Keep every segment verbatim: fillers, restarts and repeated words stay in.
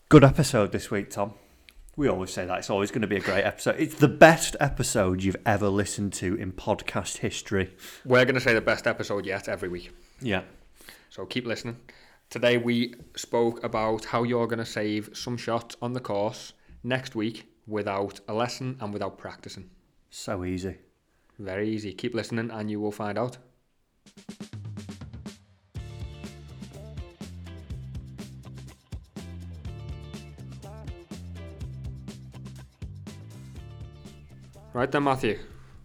Good episode this week, Tom. We always say that. It's always going to be a great episode. It's the best episode you've ever listened to in podcast history. We're going to say the best episode yet every week. Yeah. So keep listening. Today we spoke about how you're going to save some shots on the course next week without a lesson and without practicing. So easy. Very easy. Keep listening and you will find out. Right then, Matthew.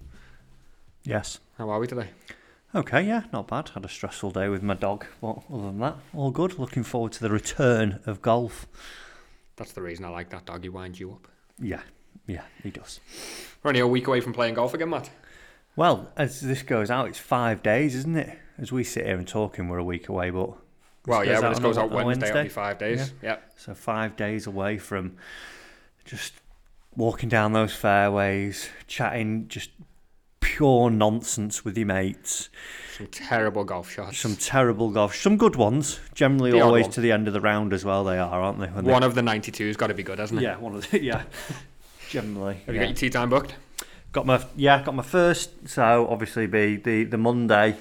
Yes. How are we today? Okay, yeah, not bad. Had a stressful day with my dog, but other than that, all good. Looking forward to the return of golf. That's the reason I like that dog. He winds you up. Yeah, yeah, he does. We're only a week away from playing golf again, Matt. Well, as this goes out, it's five days, isn't it? As we sit here and talking, we're a week away, but... Well, yeah, when this goes out Wednesday, Wednesday, it'll be five days. Yeah. Yep. So five days away from just walking down those fairways, chatting just pure nonsense with your mates. Some terrible golf shots. Some terrible golf. Some good ones. Generally The odd always one. to the end of the round as well, they are, aren't they? When One they... of the ninety-two's got to be good, hasn't it? Yeah, one of the... Yeah. Generally. Have yeah. you got your tea time booked? Got my yeah, got my first. So obviously, be the the Monday.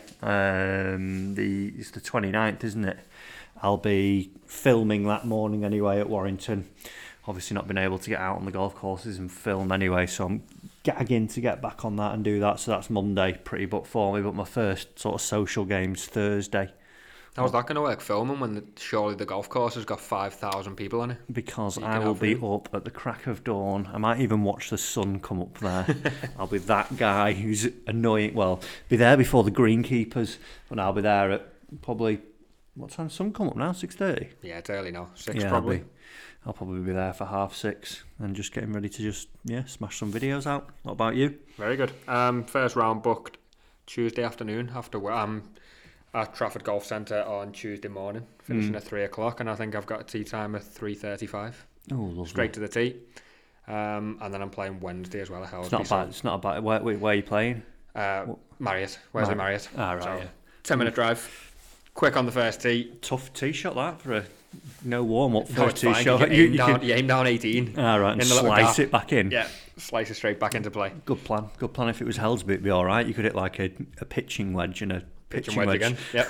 Um, the it's the twenty-ninth, isn't it? I'll be filming that morning anyway at Warrington. Obviously, not been able to get out on the golf courses and film anyway, so I'm gagging to get back on that and do that. So that's Monday, pretty booked for me. But my first sort of social game's Thursday. How's that going to work filming when the, surely the golf course has got five thousand people on it? Because You I can will have be room. up at the crack of dawn. I might even watch the sun come up there. I'll be that guy who's annoying. Well, be there before the greenkeepers, and I'll be there at probably, what time does sun come up now? six thirty? Yeah, it's early now. Six Yeah, probably. I'll, be, I'll probably be there for half six and just getting ready to just, yeah, smash some videos out. What about you? Very good. Um, first round booked Tuesday afternoon after work. I'm at Trafford Golf Centre on Tuesday morning, finishing Mm. at three o'clock, and I think I've got a tee time at three thirty-five. Oh, lovely. Straight to the tee. Um, and then I'm playing Wednesday as well at It's Helsby. not bad. It's not a bad. Where, where, where are you playing? Uh, Marriott. Wesley Marriott. Ah, right, So, yeah. ten minute drive. Quick on the first tee. Tough tee shot that for a no warm up No, first it's tee fine. shot. You, You- aim you down, can- you aim down eighteen. Ah, right, and in the little slice gap. it back in. Yeah, slice it straight back into play. Good plan. Good plan. If it was Helsby, it'd be all right. You could hit like a, a pitching wedge and a pitching, Pitching wedge, wedge. again. Yep.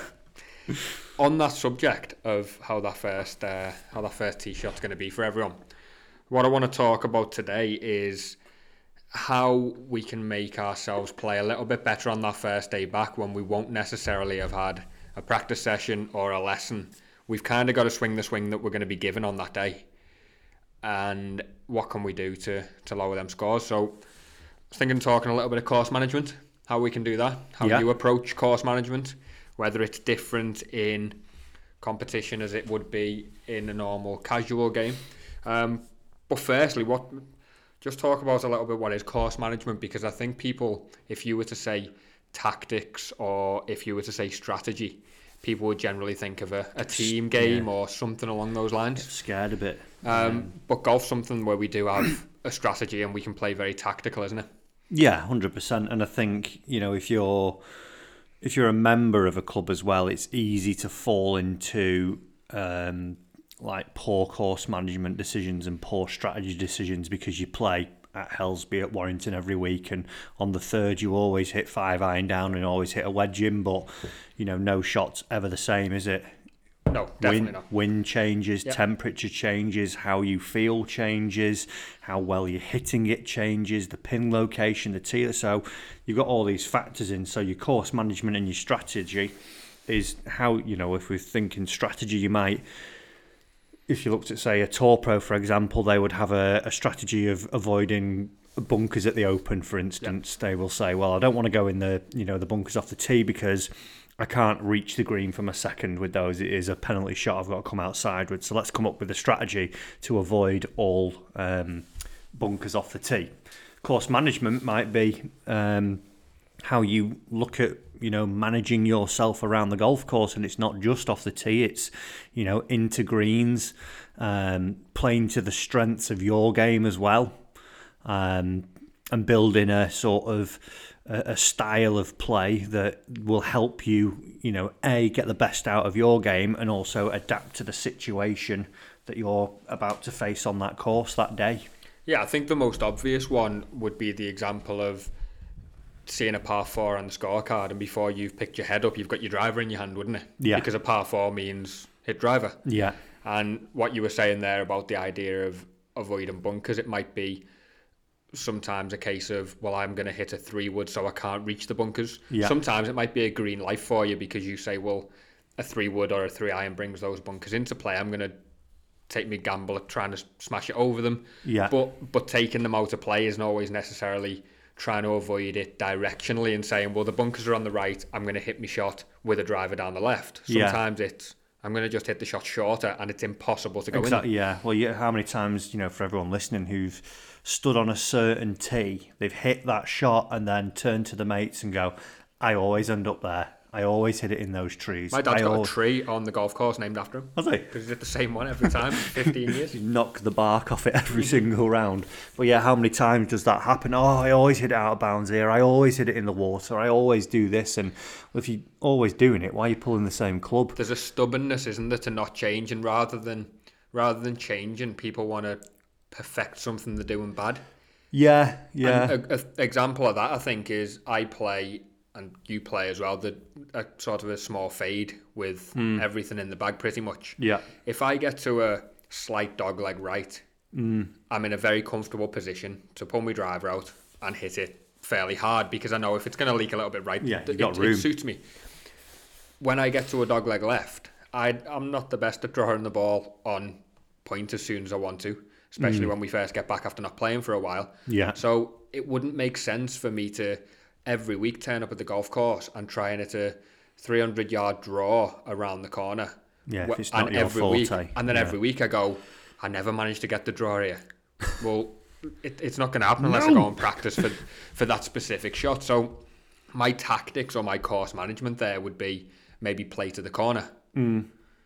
On that subject of how that first uh, how that first tee shot's going to be for everyone, what I want to talk about today is how we can make ourselves play a little bit better on that first day back when we won't necessarily have had a practice session or a lesson. We've kind of got to swing the swing that we're going to be given on that day. And what can we do to, to lower them scores? So I was thinking talking a little bit of course management, how we can do that, how Yeah. you approach course management, whether it's different in competition as it would be in a normal casual game. Um, but firstly, what just talk about a little bit what is course management, because I think people, if you were to say tactics or if you were to say strategy, people would generally think of a, a team game Yeah. or something along those lines. Scared a bit. Um, but golf's something where we do have a strategy and we can play very tactical, isn't it? Yeah, one hundred percent. And I think, you know, if you're if you're a member of a club as well, it's easy to fall into um, like poor course management decisions and poor strategy decisions because you play at Helsby, at Warrington every week, and on the third you always hit five iron down and always hit a wedge in, but you know, no shot's ever the same, is it? No, definitely Wind, not. wind changes, Yep. temperature changes, how you feel changes, how well you're hitting it changes, the pin location, the tee. So you've got all these factors in. So your course management and your strategy is how, you know, if we're thinking strategy, you might, if you looked at, say, a Tour Pro, for example, they would have a, a strategy of avoiding bunkers at the Open, for instance. They will say, well, I don't want to go in the, you know, the bunkers off the tee because I can't reach the green from a second with those. It is a penalty shot I've got to come outside with. So let's come up with a strategy to avoid all um, bunkers off the tee. Course management might be um, how you look at, you know, managing yourself around the golf course, and it's not just off the tee. It's, you know, into greens, um, playing to the strengths of your game as well, um, and building a sort of a, a style of play that will help you, you know, A, get the best out of your game and also adapt to the situation that you're about to face on that course that day. Yeah, I think the most obvious one would be the example of seeing a par four on the scorecard, and before you've picked your head up, you've got your driver in your hand, wouldn't it? Yeah. Because a par four means hit driver. Yeah. And what you were saying there about the idea of avoiding bunkers, it might be sometimes a case of, well, I'm going to hit a three wood so I can't reach the bunkers. Yeah. Sometimes it might be a green light for you because you say, well, a three wood or a three iron brings those bunkers into play. I'm going to take me gamble at trying to smash it over them. Yeah. But but taking them out of play isn't always necessarily trying to avoid it directionally and saying, well, the bunkers are on the right, I'm going to hit my shot with a driver down the left. Sometimes yeah. it's, I'm going to just hit the shot shorter and it's impossible to go exactly, in. Yeah. Well, yeah, how many times, you know, for everyone listening who've stood on a certain tee, they've hit that shot and then turned to the mates and go, I always end up there. I always hit it in those trees. My dad's I got always... a tree on the golf course named after him. Has he? Because he's hit the same one every time, fifteen years. You knock the bark off it every single round. But yeah, how many times does that happen? Oh, I always hit it out of bounds here. I always hit it in the water. I always do this. And if you're always doing it, why are you pulling the same club? There's a stubbornness, isn't there, to not change. And rather than rather than changing, people want to perfect something they're doing bad. Yeah, yeah. An example of that, I think, is I play... and you play as well, the a sort of a small fade with mm. everything in the bag pretty much. Yeah. If I get to a slight dogleg right, mm. I'm in a very comfortable position to pull my driver out and hit it fairly hard because I know if it's going to leak a little bit right, yeah, it, got it, room. it suits me. When I get to a dogleg left, I, I'm not the best at drawing the ball on point as soon as I want to, especially mm. when we first get back after not playing for a while. Yeah. So it wouldn't make sense for me to every week turn up at the golf course and try and hit a three hundred yard draw around the corner. Yeah, if it's not and your every forte. Week, and then yeah. every week I go, I never managed to get the draw here. Well, it, it's not going to happen unless no. I go and practice for, for that specific shot. So my tactics or my course management there would be maybe play to the corner. Mm.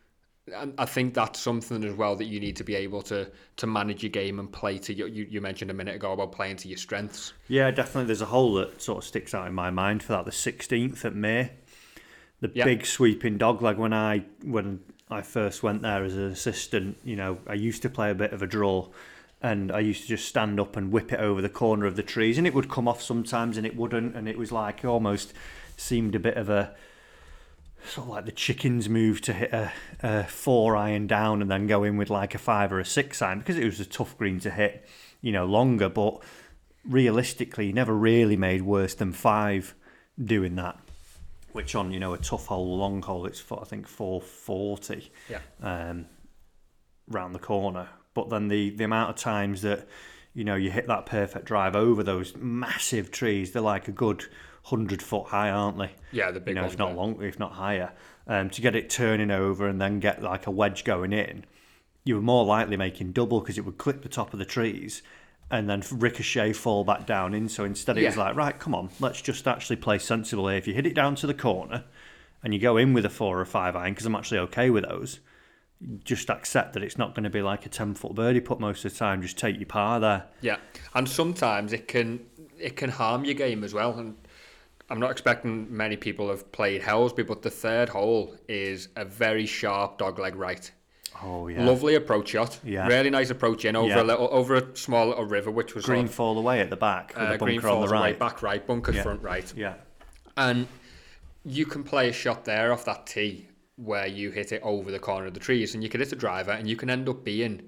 And I think that's something as well that you need to be able to to manage your game and play to your, you, you mentioned a minute ago about playing to your strengths. Yeah, definitely. There's a hole that sort of sticks out in my mind for that, the sixteenth at May. The yep. big sweeping dogleg. When I when I first went there as an assistant, you know, I used to play a bit of a draw and I used to just stand up and whip it over the corner of the trees and it would come off sometimes and it wouldn't, and it was like almost seemed a bit of a sort of like the chickens move to hit a, a four iron down and then go in with like a five or a six iron because it was a tough green to hit, you know, longer. But realistically, you never really made worse than five doing that. Which on, you know, a tough hole, long hole, it's for, I think four forty yeah. um, round the corner. But then the, the amount of times that, you know, you hit that perfect drive over those massive trees, they're like a good hundred foot high, aren't they? Yeah, the big you know, ones, if not yeah. long, if not higher. Um, to get it turning over and then get like a wedge going in, you were more likely making double because it would clip the top of the trees and then ricochet, fall back down in. So instead it yeah. was like, right, come on, let's just actually play sensible here. If you hit it down to the corner and you go in with a four or five iron, because I'm actually okay with those, just accept that it's not going to be like a ten foot birdie putt most of the time. Just take your par there. Yeah, and sometimes it can it can harm your game as well. And I'm not expecting many people have played Helsby, but the third hole is a very sharp dogleg right. Oh yeah, lovely approach shot. Yeah, really nice approach in over yeah. a little over a small little river, which was green sort of, fall away at the back with uh, a green bunker on the falls right. away, back right, bunker yeah. front right. Yeah, and you can play a shot there off that tee where you hit it over the corner of the trees, and you can hit a driver, and you can end up being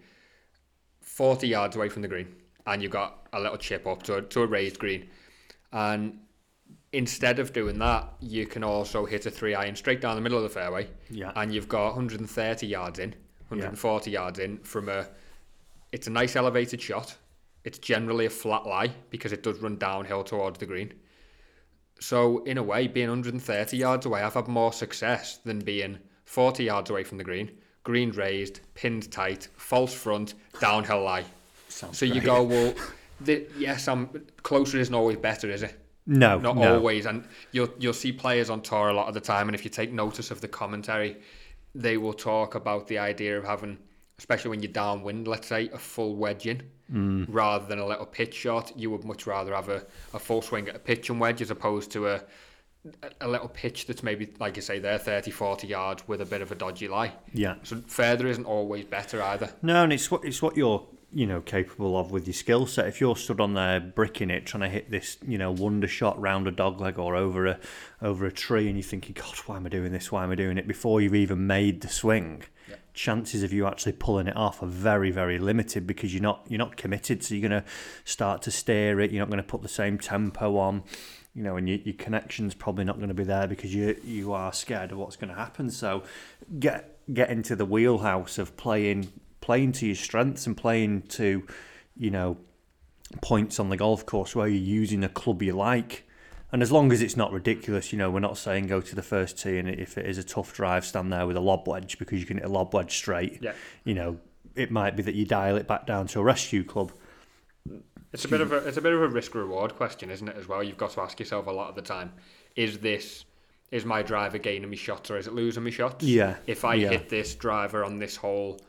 forty yards away from the green, and you've got a little chip up to a, to a raised green, and instead of doing that, you can also hit a three iron straight down the middle of the fairway, yeah. and you've got one hundred thirty yards in, one hundred forty yeah. yards in from a. It's a nice elevated shot. It's generally a flat lie because it does run downhill towards the green. So in a way, being one hundred thirty yards away, I've had more success than being forty yards away from the green, green raised, pinned tight, false front, downhill lie. Sounds so great. You go, well, the, yes, I'm closer isn't always better, is it? No, not no. always. And you'll you'll see players on tour a lot of the time, and if you take notice of the commentary, they will talk about the idea of having especially when you're downwind, let's say, a full wedge in, mm. rather than a little pitch shot. You would much rather have a, a full swing at a pitch and wedge as opposed to a a little pitch that's maybe, like you say there, thirty, forty yards with a bit of a dodgy lie. Yeah. So further isn't always better either. No, and it's what it's what you're, you know, capable of with your skill set. If you're stood on there bricking it, trying to hit this, you know, wonder shot round a dogleg or over a over a tree, and you're thinking, God, why am I doing this? Why am I doing it? Before you've even made the swing, yeah. chances of you actually pulling it off are very, very limited because you're not you're not committed. So you're going to start to steer it. You're not going to put the same tempo on. You know, and your, your connection's probably not going to be there because you you are scared of what's going to happen. So get get into the wheelhouse of playing playing to your strengths and playing to, you know, points on the golf course where you're using a club you like. And as long as it's not ridiculous, you know, we're not saying go to the first tee and if it is a tough drive, stand there with a lob wedge because you can hit a lob wedge straight. Yeah. You know, it might be that you dial it back down to a rescue club. It's a bit of a it's a bit of a risk reward question, isn't it? As well, you've got to ask yourself a lot of the time: is this is my driver gaining me shots or is it losing me shots? Yeah. If I yeah. hit this driver on this hole,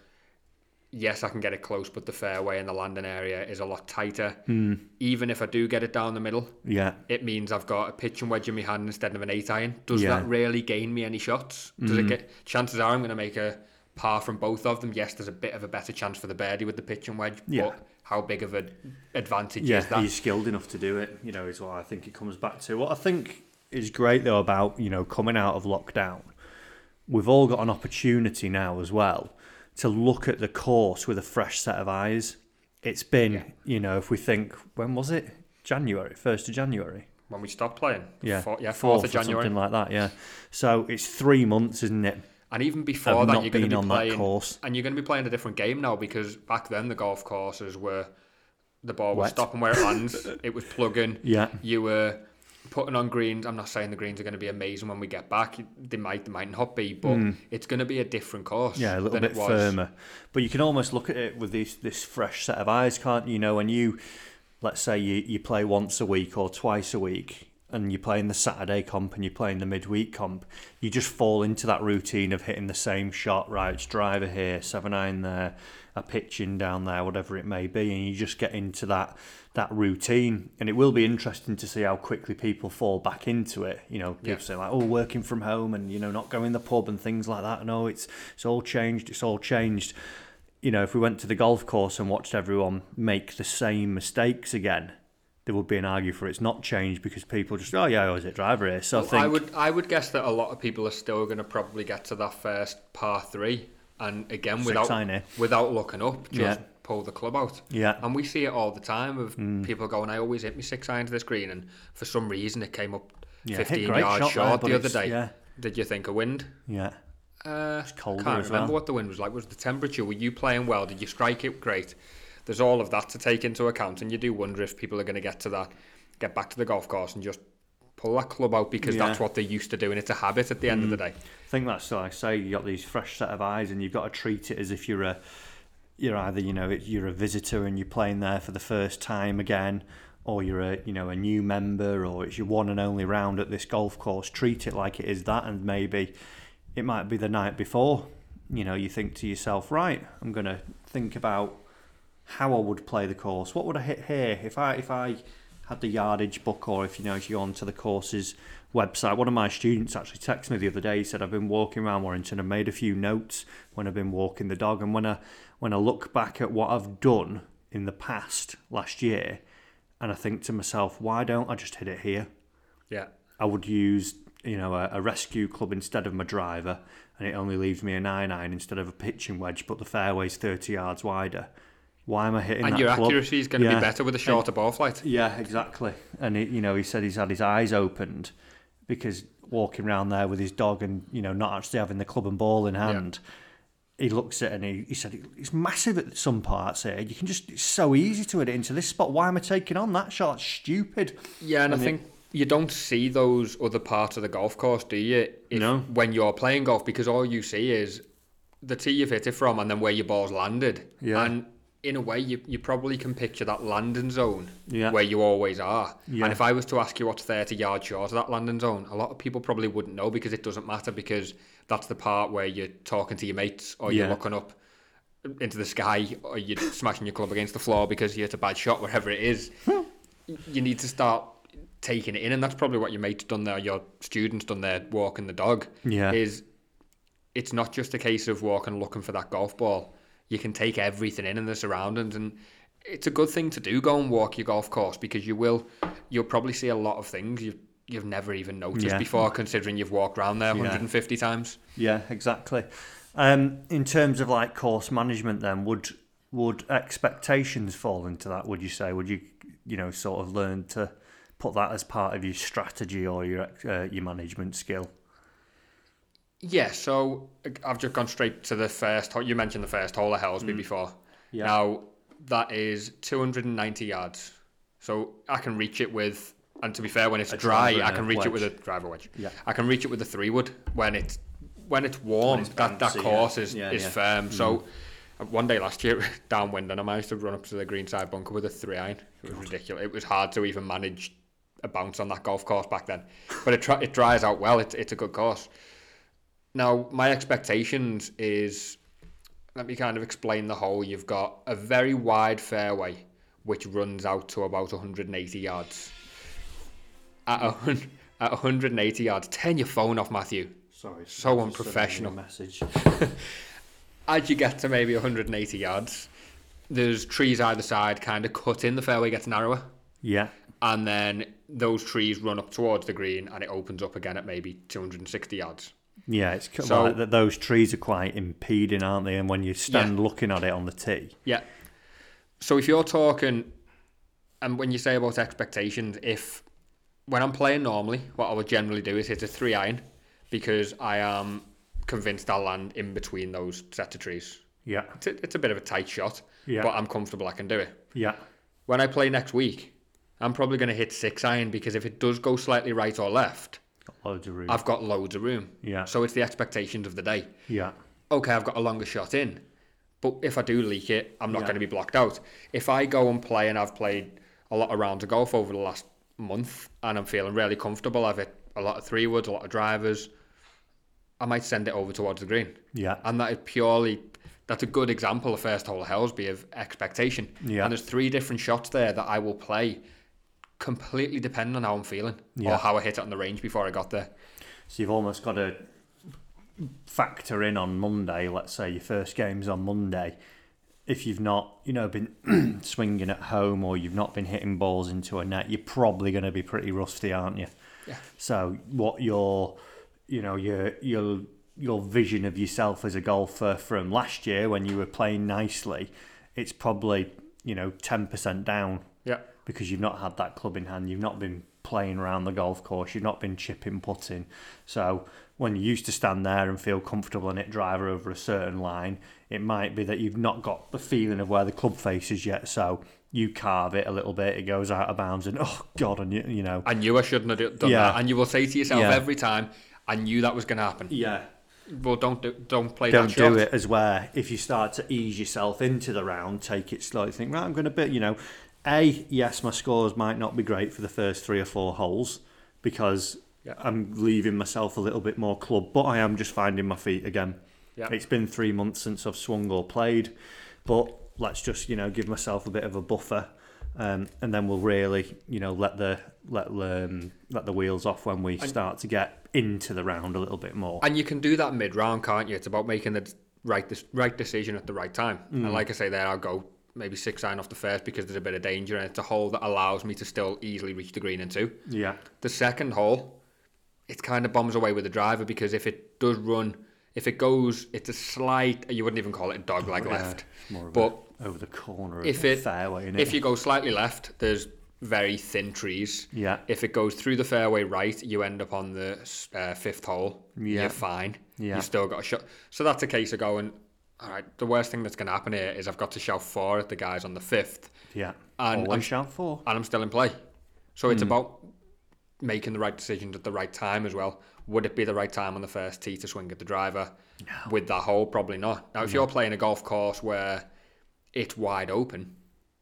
yes, I can get it close, but the fairway and the landing area is a lot tighter. Mm. Even if I do get it down the middle, yeah, it means I've got a pitch and wedge in my hand instead of an eight iron. Does yeah. that really gain me any shots? Does mm. it get? Chances are I'm going to make a par from both of them. Yes, there's a bit of a better chance for the birdie with the pitch and wedge, yeah. but how big of an advantage yeah, is that? He's skilled enough to do it, you know, is what I think it comes back to. What I think is great, though, about, you know, coming out of lockdown, we've all got an opportunity now as well to look at the course with a fresh set of eyes. It's been, yeah. you know, if we think, when was it? January, first of January. When we stopped playing? Yeah, Four, yeah fourth of January. Something like that, yeah. So it's three months, isn't it? And even before that, you're going to be on playing, that course. and you're going to be playing a different game now because back then the golf courses were, the ball was Wet. stopping where it lands, it was plugging. Yeah. You were putting on greens. I'm not saying the greens are going to be amazing when we get back. They might, they might not be, but mm. it's going to be a different course. Yeah, a little bit firmer. But you can almost look at it with this this fresh set of eyes, can't you? You know, when you, let's say you, you play once a week or twice a week, and you're playing the Saturday comp and you're playing the midweek comp, you just fall into that routine of hitting the same shot, right? It's driver here, seven iron there, a pitching down there, whatever it may be, and you just get into that that routine. And it will be interesting to see how quickly people fall back into it. You know, people yeah. say like, oh, working from home and, you know, not going to the pub and things like that. No, it's it's all changed. It's all changed. You know, if we went to the golf course and watched everyone make the same mistakes again, there would be an argue for it's not changed because people just, oh yeah, I was at driver here. So well, I think I would I would guess that a lot of people are still going to probably get to that first par three, and again without without looking up, just yeah. pull the club out. Yeah, and we see it all the time of mm. people going, I always hit me six iron to this green, and for some reason it came up yeah, fifteen yards shot short there, the other day. Yeah. Did you think of wind? Yeah. Uh, it's colder can't as remember well. what the wind was like. Was the temperature? Were you playing well? Did you strike it great? There's all of that to take into account, and you do wonder if people are going to get to that. Get back to the golf course and just pull that club out because yeah. that's what they're used to doing. It's a habit at the end mm. of the day. I think that's like I say, you got these fresh set of eyes and you've got to treat it as if you're a you're either, you know, you're a visitor and you're playing there for the first time again, or you're a, you know, a new member, or it's your one and only round at this golf course. Treat it like it is that, and maybe it might be the night before. You know, you think to yourself, right, I'm going to think about how I would play the course. What would I hit here if I if I had the yardage book, or if you know if you go onto the course's website. One of my students actually texted me the other day. He said, I've been walking around Warrington and made a few notes when I've been walking the dog, and when I when I look back at what I've done in the past last year, and I think to myself, why don't I just hit it here? Yeah, I would use, you know, a, a rescue club instead of my driver, and it only leaves me a nine iron instead of a pitching wedge, but the fairway's thirty yards wider. Why am I hitting and that your club? accuracy is going to yeah. be better with a shorter and, ball flight. Yeah, exactly. And he, you know, he said he's had his eyes opened because walking around there with his dog and, you know, not actually having the club and ball in hand, yeah. he looks at it and he, he said it's massive at some parts here. You can just, it's so easy to hit it into this spot. Why am I taking on that shot? It's stupid. Yeah, and, and I think it, you don't see those other parts of the golf course, do you? If, no. When you're playing golf, because all you see is the tee you've hit it from and then where your ball's landed. Yeah. And in a way, you, you probably can picture that landing zone yeah. where you always are. Yeah. And if I was to ask you what's thirty yards short of that landing zone, a lot of people probably wouldn't know because it doesn't matter, because that's the part where you're talking to your mates or you're yeah. looking up. into the sky, or you're smashing your club against the floor because you hit a bad shot, wherever it is. You need to start taking it in, and that's probably what your mate's done there, your student's done there, walking the dog. Yeah. Is it's not just a case of walking looking for that golf ball. You can take everything in in the surroundings, and it's a good thing to do. Go and walk your golf course, because you will, you'll probably see a lot of things you've you've never even noticed Yeah. before, considering you've walked around there one hundred fifty yeah. times. Yeah, exactly. Um, in terms of like course management, then would would expectations fall into that? Would you say? Would you you know sort of learn to put that as part of your strategy or your uh, your management skill? Yeah, so I've just gone straight to the first hole. You mentioned the first hole at Hellsby mm. before. Yeah. Now, that is two hundred ninety yards. So I can reach it with, and to be fair, when it's a dry, I can reach wedge. it with a driver wedge. Yeah. I can reach it with a three wood when it's when it's warm. When it's that, bouncy, that course yeah. is, Yeah, is yeah. firm. Mm. So one day last year, downwind, and I managed to run up to the greenside bunker with a three iron. It was ridiculous. It was hard to even manage a bounce on that golf course back then. But it, it dries out well. It's, it's a good course. Now, my expectations is, let me kind of explain the hole. You've got a very wide fairway, which runs out to about one hundred eighty yards. At, a, at one hundred eighty yards, turn your phone off, Matthew. Sorry. So unprofessional. Message. As you get to maybe one hundred eighty yards, there's trees either side, kind of cut in, the fairway gets narrower. Yeah. And then those trees run up towards the green, and it opens up again at maybe two hundred sixty yards. Yeah, it's So- like that. Those trees are quite impeding, aren't they? And when you stand Yeah. looking at it on the tee, Yeah. So if you're talking, and when you say about expectations, if when I'm playing normally, what I would generally do is hit a three iron, because I am convinced I'll land in between those set of trees. yeah, It's a, it's a bit of a tight shot, Yeah. but I'm comfortable I can do it. yeah, When I play next week, I'm probably going to hit six iron, because if it does go slightly right or left, got loads of room. I've got loads of room. Yeah. So it's the expectations of the day. yeah, Okay, I've got a longer shot in, but if I do leak it, I'm not Yeah. going to be blocked out. If I go and play, and I've played a lot of rounds of golf over the last month, and I'm feeling really comfortable, I've hit a lot of three woods, a lot of drivers, I might send it over towards the green. yeah, And that is purely, that's a good example of first hole of Hellsby of expectation. Yeah. And there's three different shots there that I will play, completely depending on how I'm feeling, Yeah. or how I hit it on the range before I got there. So you've almost got to factor in on Monday. Let's say your first game's on Monday. If you've not, you know, been swinging at home, or you've not been hitting balls into a net, you're probably going to be pretty rusty, aren't you? Yeah. So what your, you know, your your your vision of yourself as a golfer from last year when you were playing nicely, it's probably, you know, ten percent down. Yeah. Because you've not had that club in hand, you've not been playing around the golf course, you've not been chipping, putting. So when you used to stand there and feel comfortable and hit driver over a certain line, it might be that you've not got the feeling of where the club faces yet. So you carve it a little bit, it goes out of bounds, and oh God, and you, you know. I knew I shouldn't have done Yeah. that. And you will say to yourself Yeah. every time, I knew that was going to happen. Yeah. Well, don't do, don't play Don't that shot. do it as where if you start to ease yourself into the round, take it slowly, think, right, I'm going to bit, you know, A, yes, my scores might not be great for the first three or four holes because Yeah. I'm leaving myself a little bit more club, but I am just finding my feet again. Yeah. It's been three months since I've swung or played, but let's just, you know, give myself a bit of a buffer, um, and then we'll really, you know, let the let um, let the wheels off when we And- start to get into the round a little bit more. And you can do that mid-round, can't you? It's about making the right this right decision at the right time. Mm. And like I say there, I'll go maybe six iron off the first because there's a bit of danger, and it's a hole that allows me to still easily reach the green in two. Yeah, The second hole, it kind of bombs away with the driver, because if it does run, if it goes, it's a slight, you wouldn't even call it a dog leg Yeah, left. it's more of But a, over the corner of if the it- fairway, innit? If you go slightly left, there's very thin trees. Yeah. If it goes through the fairway right, you end up on the uh, fifth hole. Yeah. You're fine. Yeah. You've still got a shot. So that's a case of going, all right, the worst thing that's going to happen here is I've got to shout four at the guys on the fifth, Yeah. And Always I'm- shout for. and I'm still in play. So it's Hmm. about making the right decisions at the right time as well. Would it be the right time on the first tee to swing at the driver? No. With that hole, probably not. Now, if you're playing a golf course where it's wide open,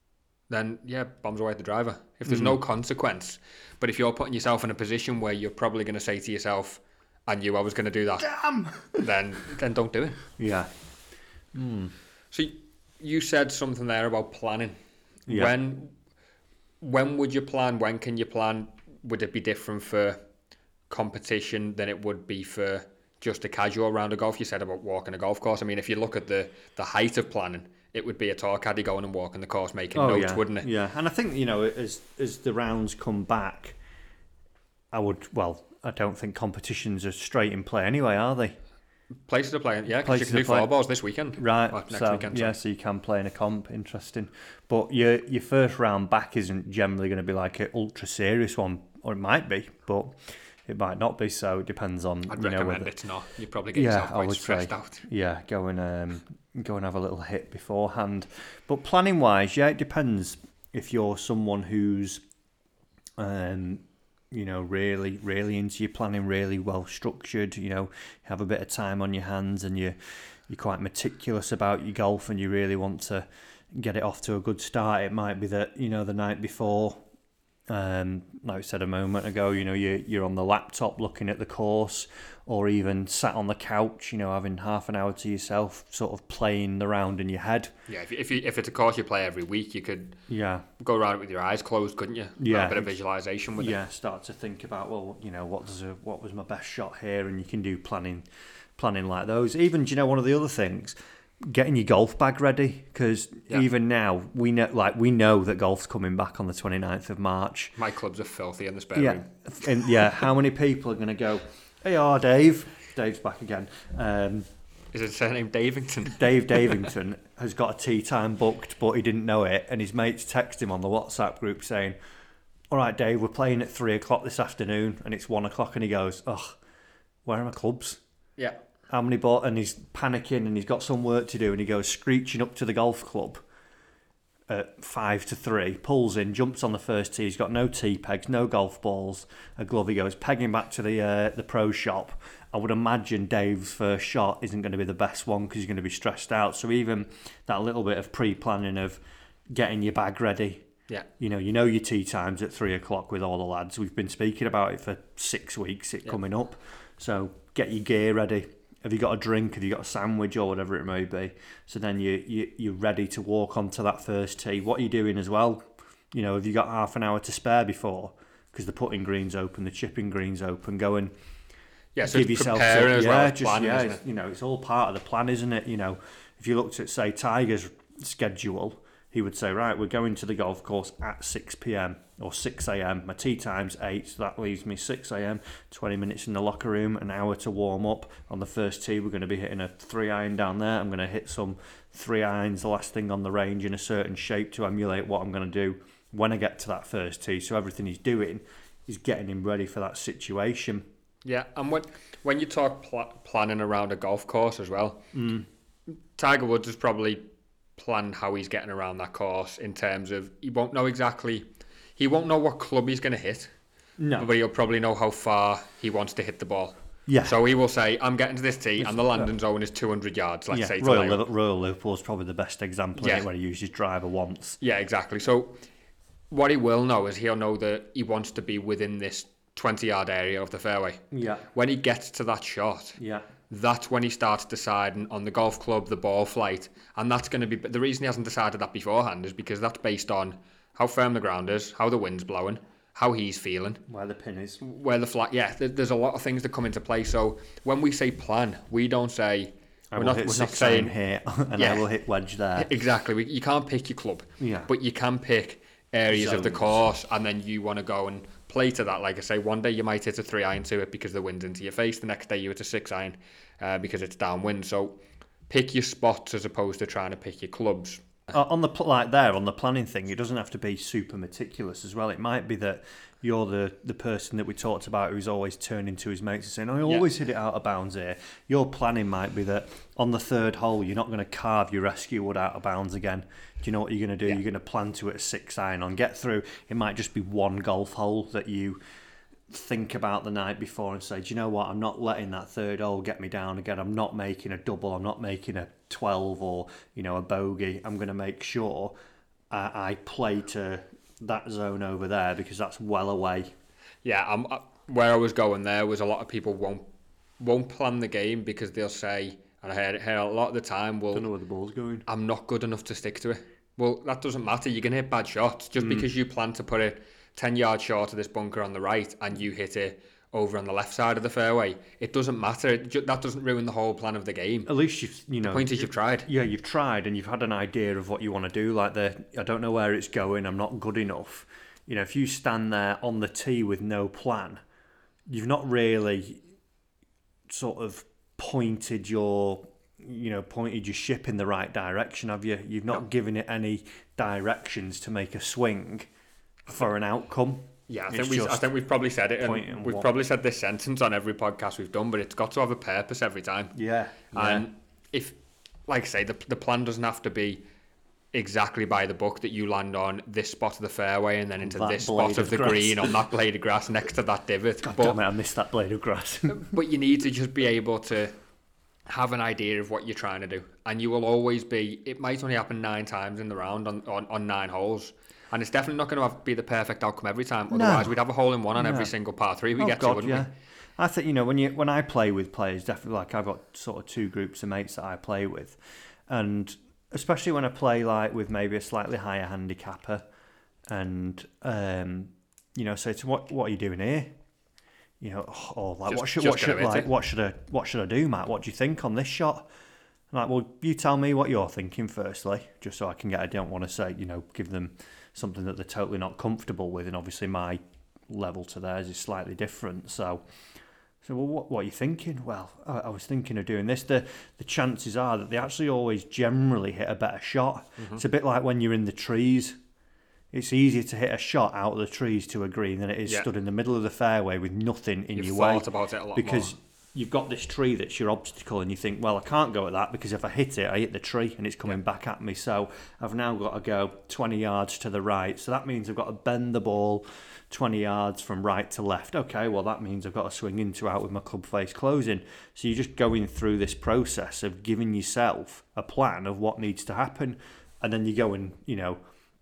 then yeah, bombs away at the driver. If there's Hmm. no consequence, but if you're putting yourself in a position where you're probably going to say to yourself, "I knew I was going to do that," Damn. then then don't do it. Yeah. So you said something there about planning. Yeah. When when would you plan? When can you plan? Would it be different for competition than it would be for just a casual round of golf? You said about walking a golf course. I mean, if you look at the, the height of planning, it would be a tour caddy going and walking the course, making oh, notes, yeah. wouldn't it? Yeah, and I think, you know, as as the rounds come back, I would, well, I don't think competitions are straight in play anyway, are they? Places to play in, yeah, because you Places can do to play. four balls this weekend. Right, Or next so, weekend. yeah, sorry. so you can play in a comp, interesting. But your your first round back isn't generally going to be like an ultra serious one, or it might be, but it might not be, so it depends on, I'd you know, recommend whether, it's not. You probably get yeah, yourself I quite would stressed say, out. yeah, go and um, go and have a little hit beforehand. But planning wise, yeah, it depends. If you're someone who's, um, you know, really, really into your planning, really well structured, you know, have a bit of time on your hands, and you you're quite meticulous about your golf, and you really want to get it off to a good start. It might be that, you know, the night before, um, like I said a moment ago, you know, you you're on the laptop looking at the course, or even sat on the couch, you know, having half an hour to yourself, sort of playing the round in your head. Yeah, if you, if, you, if it's a course you play every week, you could Yeah, go around it with your eyes closed, couldn't you? Yeah, A bit of it's- visualization with it. yeah. Start to think about, well, you know, what does a, what was my best shot here, and you can do planning, planning like those. Even, do you know, one of the other things, getting your golf bag ready, because Yeah. even now we know, like we know that golf's coming back on the twenty-ninth of March. My clubs are filthy in the spare Yeah, room. and yeah, how many people are going to go? Hey, ah, Dave. Dave's back again. Um, Is it surname Davington? Dave Davington has got a tee time booked, but he didn't know it, and his mates text him on the WhatsApp group saying, "All right, Dave, we're playing at three o'clock this afternoon," and it's one o'clock, and he goes, "Ugh, where are my clubs? Yeah. How many bought?" And he's panicking, and he's got some work to do, and he goes screeching up to the golf club at five to three, pulls in, jumps on the first tee. He's got no tee pegs, no golf balls, a glove. He goes pegging back to the uh, the pro shop. I would imagine Dave's first shot isn't going to be the best one because he's going to be stressed out. So even that little bit of pre-planning of getting your bag ready. Yeah. You know, you know your tea times at three o'clock with all the lads. We've been speaking about it for six weeks. It Yeah. coming up. So get your gear ready. Have you got a drink? Have you got a sandwich or whatever it may be? So then you, you, you're ready to walk onto that first tee. What are you doing as well? You know, have you got half an hour to spare before? Because the putting green's open, the chipping green's open. Go and Yeah, so give it's yourself preparing to, as yeah, well as just, planning, yeah, isn't it's- it? you know, it's all part of the plan, isn't it? You know, if you looked at, say, Tiger's schedule, he would say, right, we're going to the golf course at six p.m. or six a.m. My tee time's eight, so that leaves me six a.m., twenty minutes in the locker room, an hour to warm up. On the first tee, we're going to be hitting a three iron down there. I'm going to hit some three irons, the last thing on the range, in a certain shape to emulate what I'm going to do when I get to that first tee. So everything he's doing is getting him ready for that situation. Yeah, and when when you talk pl- planning around a golf course as well, Mm. Tiger Woods has probably planned how he's getting around that course in terms of he won't know exactly, he won't know what club he's going to hit, No. but he'll probably know how far he wants to hit the ball. Yeah. So he will say, I'm getting to this tee and the landing zone is two hundred yards, let's yeah, say. to Royal, lay up. Liv- Royal Liverpool's probably the best example Yeah. of it, where he used his driver once. Yeah, exactly. So what he will know is he'll know that he wants to be within this twenty yard area of the fairway. Yeah. When he gets to that shot, Yeah. that's when he starts deciding on the golf club, the ball flight, and that's going to be the reason he hasn't decided that beforehand is because that's based on how firm the ground is, how the wind's blowing, how he's feeling, Where the pin is. where the flat. Yeah, there- there's a lot of things that come into play. So when we say plan, we don't say I we're will not, hit we're not six saying iron here, and Yeah. I will hit wedge there. exactly. We, you can't pick your club, Yeah. but you can pick areas of the Zones. course, and then you want to go and play to that. Like I say, one day you might hit a three iron to it because the wind's into your face. The next day you hit a six iron uh, because it's downwind. So pick your spots as opposed to trying to pick your clubs. Uh, on the pl- like there on the planning thing, it doesn't have to be super meticulous as well. It might be that you're the the person that we talked about who's always turning to his mates and saying, "I always hit it out of bounds here." Your planning might be that on the third hole, you're not going to carve your rescue wood out of bounds again. Do you know what you're going to do? Yeah. You're going to plan to hit a six iron on, get through. It might just be one golf hole that you think about the night before and say, do you know what, I'm not letting that third hole get me down again. I'm not making a double, I'm not making a twelve or, you know, a bogey. I'm going to make sure I, I play to that zone over there because that's well away. Yeah, um, uh, where I was going there was a lot of people won't won't plan the game because they'll say and I hear, hear a lot of the time, well, Don't know where the ball's going. I'm not good enough to stick to it. Well, that doesn't matter. You can hit bad shots. Just mm. because you plan to put it ten yards short of this bunker on the right and you hit it over on the left side of the fairway, it doesn't matter. It ju- that doesn't ruin the whole plan of the game. At least you've, you know... The point is you've tried. Yeah, you've tried and you've had an idea of what you want to do. Like, the I don't know where it's going, I'm not good enough. You know, if you stand there on the tee with no plan, you've not really sort of pointed your... you know, pointed your ship in the right direction, have you? You've not no. given it any directions to make a swing for an outcome. Yeah, I think we I think we've probably said it, and we've what? probably said this sentence on every podcast we've done, but it's got to have a purpose every time. Yeah. And yeah. if, like I say, the the plan doesn't have to be exactly by the book that you land on this spot of the fairway and then into that this spot of, of the green on that blade of grass next to that divot. God but, damn it, I missed that blade of grass. But you need to just be able to have an idea of what you're trying to do, and you will always be, it might only happen nine times in the round on, on, on nine holes, and it's definitely not going to have, be the perfect outcome every time. Otherwise no. we'd have a hole in one on no. every single par three we oh get God, to, wouldn't yeah. we? I think, you know, when you when I play with players, definitely, like I've got sort of two groups of mates that I play with, and especially when I play like with maybe a slightly higher handicapper, and um, you know, say to what what are you doing here? You know, or like just, what should just what should like it. what should I what should I do, Matt? What do you think on this shot? I'm like, well, you tell me what you're thinking firstly, just so I can get. I don't want to say, you know, give them something that they're totally not comfortable with, and obviously my level to theirs is slightly different. So, so well, what what are you thinking? Well, I, I was thinking of doing this. The the chances are that they actually always generally hit a better shot. Mm-hmm. It's a bit like when you're in the trees. It's easier to hit a shot out of the trees to a green than it is yeah. stood in the middle of the fairway with nothing in You've your way. You've thought about it a lot because more. You've got this tree that's your obstacle, and you think, well, I can't go at that because if I hit it, I hit the tree and it's coming yeah. back at me. So I've now got to go twenty yards to the right. So that means I've got to bend the ball twenty yards from right to left. Okay, well, that means I've got to swing into out with my club face closing. So you're just going through this process of giving yourself a plan of what needs to happen. And then you go and, you know,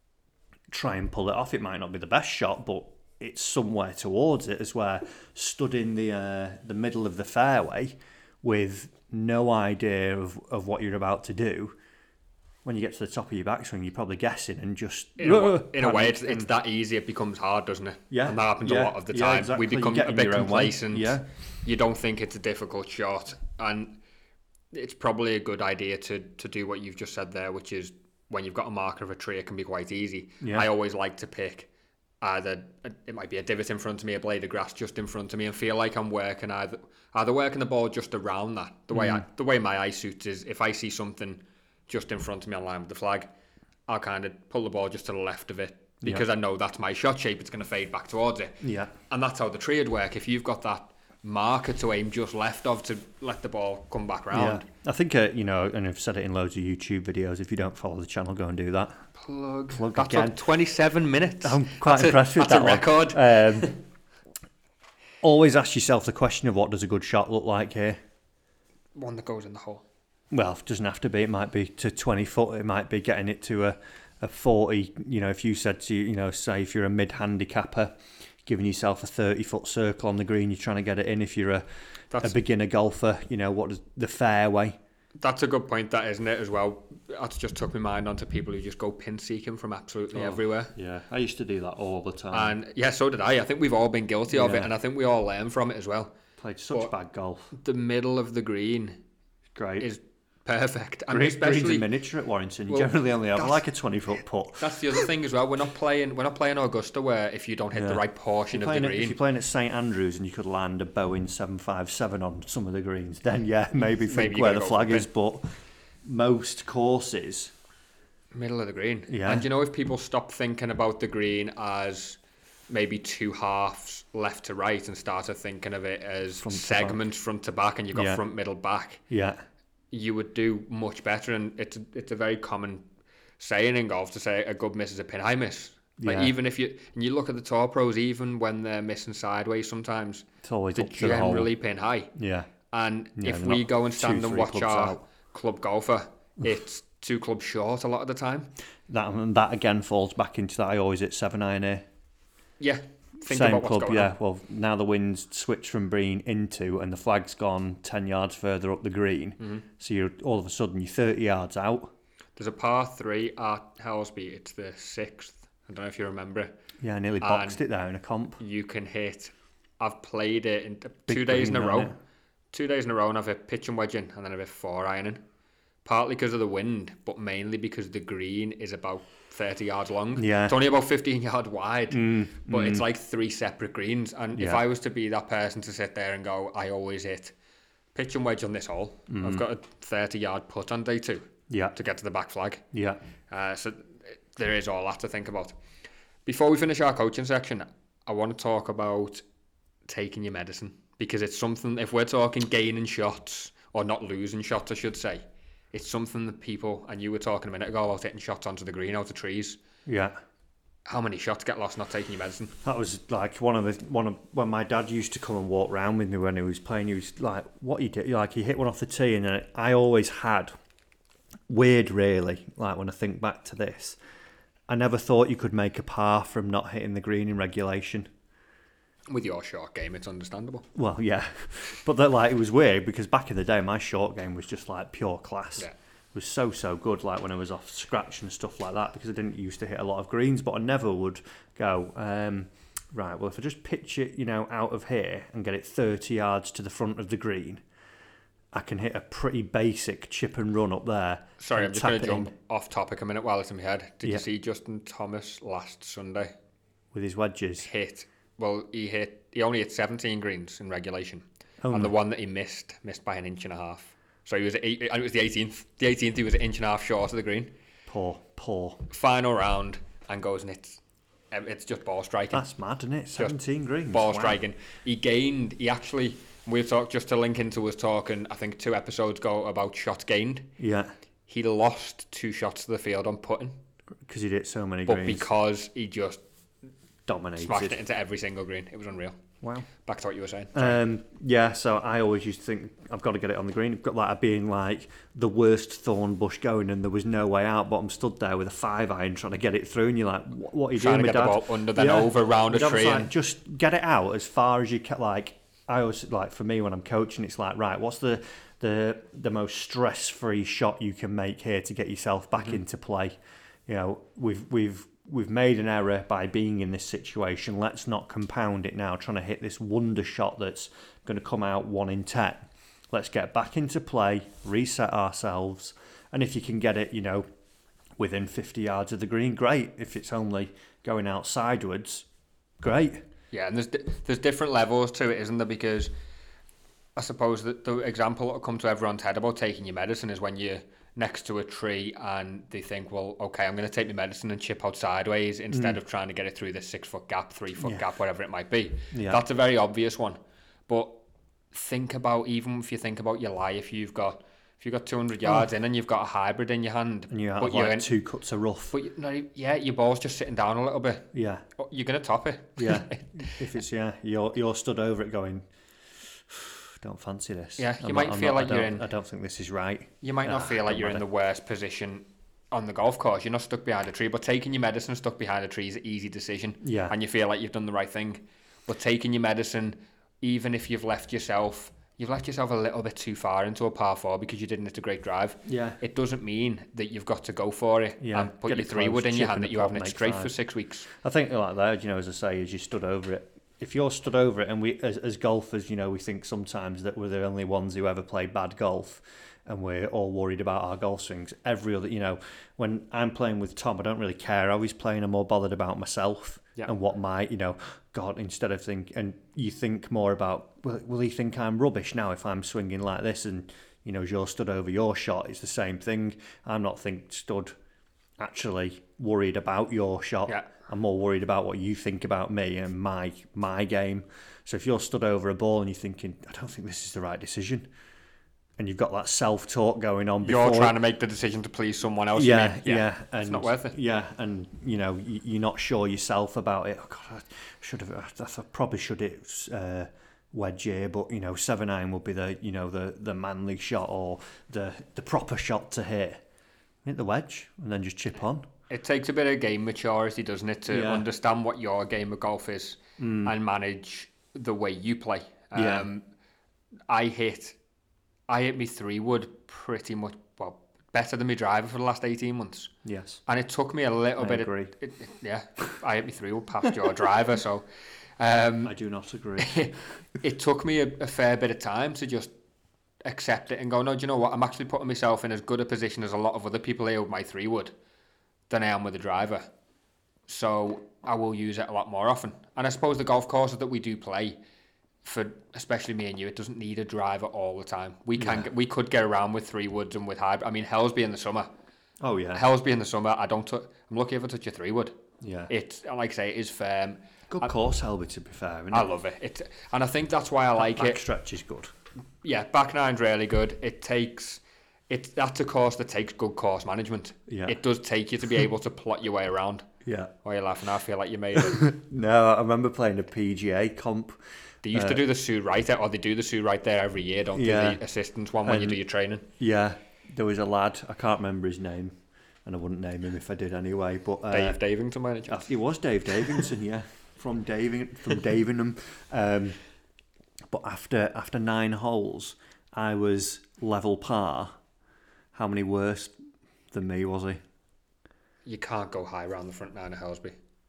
try and pull it off. It might not be the best shot, but it's somewhere towards it, as where stood in the uh, the middle of the fairway with no idea of, of what you're about to do. When you get to the top of your backswing, you're probably guessing and just... In a way, in a way it's, it's that easy, it becomes hard, doesn't it? Yeah. And that happens yeah, a lot of the yeah, time. exactly. We become a bit complacent. Yeah. You don't think it's a difficult shot. And it's probably a good idea to, to do what you've just said there, which is when you've got a marker of a tree, it can be quite easy. Yeah. I always like to pick either, it might be a divot in front of me, a blade of grass just in front of me, and feel like I'm working either either working the ball just around that. The way mm. I, the way my eye suits is, if I see something just in front of me on line with the flag, I'll kind of pull the ball just to the left of it because yeah. I know that's my shot shape. It's going to fade back towards it. Yeah. And that's how the tree would work. If you've got that marker to aim just left of to let the ball come back round. Yeah. I think, uh, you know, and I've said it in loads of YouTube videos, if you don't follow the channel, go and do that. Plug. Plug that's again. Up twenty-seven minutes. I'm quite that's impressed a, with that That's one. a record. Um, always ask yourself the question of what does a good shot look like here? One that goes in the hole. Well, it doesn't have to be. It might be to twenty foot. It might be getting it to a, a forty. You know, if you said to, you know, say if you're a mid-handicapper, giving yourself a thirty foot circle on the green, you're trying to get it in. If you're a, a beginner golfer, you know, what is the fairway? That's a good point, that, isn't it, as well? That's just took my mind onto people who just go pin seeking from absolutely oh, everywhere. Yeah, I used to do that all the time. And yeah, so did I. I think we've all been guilty yeah. of it, and I think we all learn from it as well. Played such but bad golf. The middle of the green Great. is perfect. And Green, especially green's a miniature at Warrington. You well, generally only have like a twenty foot putt. That's the other thing as well. We're not playing. We're not playing Augusta, where if you don't hit yeah. the right portion of the at, green, if you're playing at St Andrews and you could land a Boeing seven five seven on some of the greens, then yeah, maybe think maybe where the flag is. But most courses, middle of the green. Yeah. And you know, if people stop thinking about the green as maybe two halves left to right and started thinking of it as front segments front to back, and you've got yeah. front, middle, back, yeah, you would do much better. And it's a, it's a very common saying in golf to say a good miss is a pin high miss. Like yeah. even if you and you look at the tour pros, even when they're missing sideways, sometimes it's always they're up to generally the pin high. Yeah. And yeah, if we go and stand two, and watch our out. club golfer, it's two clubs short a lot of the time. That and that again falls back into that I always hit seven iron here. Yeah, think Same about what's club, going yeah. on. Well, now the wind's switched from green into, and the flag's gone ten yards further up the green. Mm-hmm. So you're all of a sudden you're thirty yards out. There's a par three at Helsby. It's the sixth. I don't know if you remember it. Yeah, I nearly boxed it there in a comp. You can hit. I've played it in Big two days in a green, row. isn't it? Two days in a row, and I've hit pitch and wedging, and then I've hit four ironing. Partly because of the wind, but mainly because the green is about thirty yards long. Yeah. It's only about fifteen yards wide, Mm, but mm. it's like three separate greens. And if Yeah. I was to be that person to sit there and go, I always hit pitch and wedge on this hole, Mm. I've got a thirty yard putt on day two Yeah, to get to the back flag. yeah. Uh, so there is all that to think about. Before we finish our coaching section, I want to talk about taking your medicine, because it's something, if we're talking gaining shots, or not losing shots, I should say, it's something that people, and you were talking a minute ago about hitting shots onto the green out of trees. Yeah. How many shots get lost not taking your medicine? That was like one of the one of when my dad used to come and walk round with me when he was playing. He was like, "What he did? Like he hit one off the tee," and then I always had weird, really. Like when I think back to this, I never thought you could make a par from not hitting the green in regulation. With your short game, it's understandable. Well, yeah, but that like it was weird because back in the day, my short game was just like pure class. Yeah. It was so so good. Like when I was off scratch and stuff like that, because I didn't used to hit a lot of greens, but I never would go um, right. Well, if I just pitch it, you know, out of here and get it thirty yards to the front of the green, I can hit a pretty basic chip and run up there. Sorry, and I'm just tap going to it in jump off topic a minute while it's in my head. Did Yeah. you see Justin Thomas last Sunday with his wedges. hit? Well, he hit. He only hit seventeen greens in regulation, Oh, and no. the one that he missed missed by an inch and a half. So he was at eight, and it was the eighteenth. The eighteenth, he was an inch and a half short of the green. Poor, poor. Final round, and goes and hits. um, It's just ball striking. That's mad, isn't it? Seventeen greens. Ball Wow. striking. He gained. He actually. We've talked just to link into us talking. I think two episodes ago about shots gained. Yeah, He lost two shots to the field on putting, because he hit so many but greens. because he just Dominated. smashed it into every single green. It was unreal. Wow. Back to what you were saying. Um, yeah, so I always used to think I've got to get it on the green. I've got that being like the worst thorn bush going, and there was no way out. But I'm stood there with a five iron trying to get it through, and you're like, "What, what are you Trying doing, to my get dad?" the ball under, then Yeah. over, round a My dad was tree. like, and just get it out as far as you can. Like I always like for me when I'm coaching, it's like, right, what's the the the most stress free shot you can make here to get yourself back Mm-hmm. into play? You know, we've we've. We've made an error by being in this situation. Let's not compound it now, trying to hit this wonder shot that's going to come out one in ten. Let's get back into play, reset ourselves, and if you can get it, you know, within fifty yards of the green, great. If it's only going out sideways, great. yeah, and there's di- there's different levels to it, isn't there? Because I suppose that the example that will come to everyone's head about taking your medicine is when you're next to a tree and they think, well, okay, I'm going to take my medicine and chip out sideways instead of trying to get it through this six foot gap, three foot Yeah. gap, whatever it might be. Yeah. That's a very obvious one. But think about, even if you think about your life, you've got if you've got two hundred yards in and you've got a hybrid in your hand, And you have but like you're in, two cuts of rough. but you, no, yeah, your ball's just sitting down a little bit. Yeah, Oh, you're going to top it. yeah. If it's yeah, you're you're stood over it going, don't fancy this. Yeah, you I'm might not- I'm feel not- like I you're don't- in- I don't think this is right. You might not Ah, feel like don't you're in the matter. worst position on the golf course. You're not stuck behind a tree, but taking your medicine stuck behind a tree is an easy decision. Yeah. And you feel like you've done the right thing. But taking your medicine, even if you've left yourself, you've left yourself a little bit too far into a par four because you didn't hit a great drive. Yeah. It doesn't mean that you've got to go for it Yeah, and put get your it three close, wood in your chip hand in that the you pot, haven't hit make straight five. for six weeks. I think like that, you know, as I say, as you stood over it, if you're stood over it, and we, as, as golfers, you know, we think sometimes that we're the only ones who ever play bad golf, and we're all worried about our golf swings. Every other, you know, when I'm playing with Tom, I don't really care how he's playing. I'm more bothered about myself Yeah. and what my, you know, God, instead of think, and you think more about, will, will he think I'm rubbish now if I'm swinging like this? And, you know, as you're stood over your shot, it's the same thing. I'm not think stood actually worried about your shot. Yeah. I'm more worried about what you think about me and my my game. So if you're stood over a ball and you're thinking, I don't think this is the right decision, and you've got that self-talk going on before... You're trying to make the decision to please someone else. Yeah, you mean? yeah. And, It's not worth it. Yeah, and, you know, y- you're not sure yourself about it. Oh, God, I should have... I I probably should have uh, wedge here, but, you know, seven iron would be the, you know, the, the manly shot or the, the proper shot to hit. Hit the wedge and then just chip on. It takes a bit of game maturity, doesn't it, to Yeah. understand what your game of golf is Mm. and manage the way you play. Yeah. Um, I hit, I hit me three wood pretty much well better than my driver for the last eighteen months, Yes. and it took me a little I bit. agree. Of, it, it, yeah, I hit me three wood past your driver, so um, I do not agree. it took me a, a fair bit of time to just accept it and go, no, do you know what? I'm actually putting myself in as good a position as a lot of other people here with my three wood than I am with the driver. So I will use it a lot more often. And I suppose the golf courses that we do play, for especially me and you, it doesn't need a driver all the time. We can Yeah. get, we could get around with three woods and with hybrid. I mean, Hellsby in the summer. Oh yeah. Hellsby in the summer. I don't. T- I'm lucky if I touch a three wood. Yeah. It's like I say, it is firm. Good I, course, Helby, to be fair. Isn't I it? love it. It and I think that's why I like Back it. stretch is good. Yeah, back nine's really good. It takes. It that's a course that takes good course management. Yeah. It does take you to be able to plot your way around. Yeah. Why are you laughing? I feel like you made it. No, I remember playing a P G A comp. They used Uh, to do the Sue Wright there, or they do the Sue Wright there every year, don't Yeah. they? The assistants one when you And- do your training. Yeah, there was a lad, I can't remember his name, and I wouldn't name him if I did anyway, but... Uh, Dave Davington, by any chance? It was Dave Davidson, yeah, from Daving, from Davenham. Um, but after after nine holes, I was level par. How many worse than me was he? You can't go high round the front nine of Hellsby.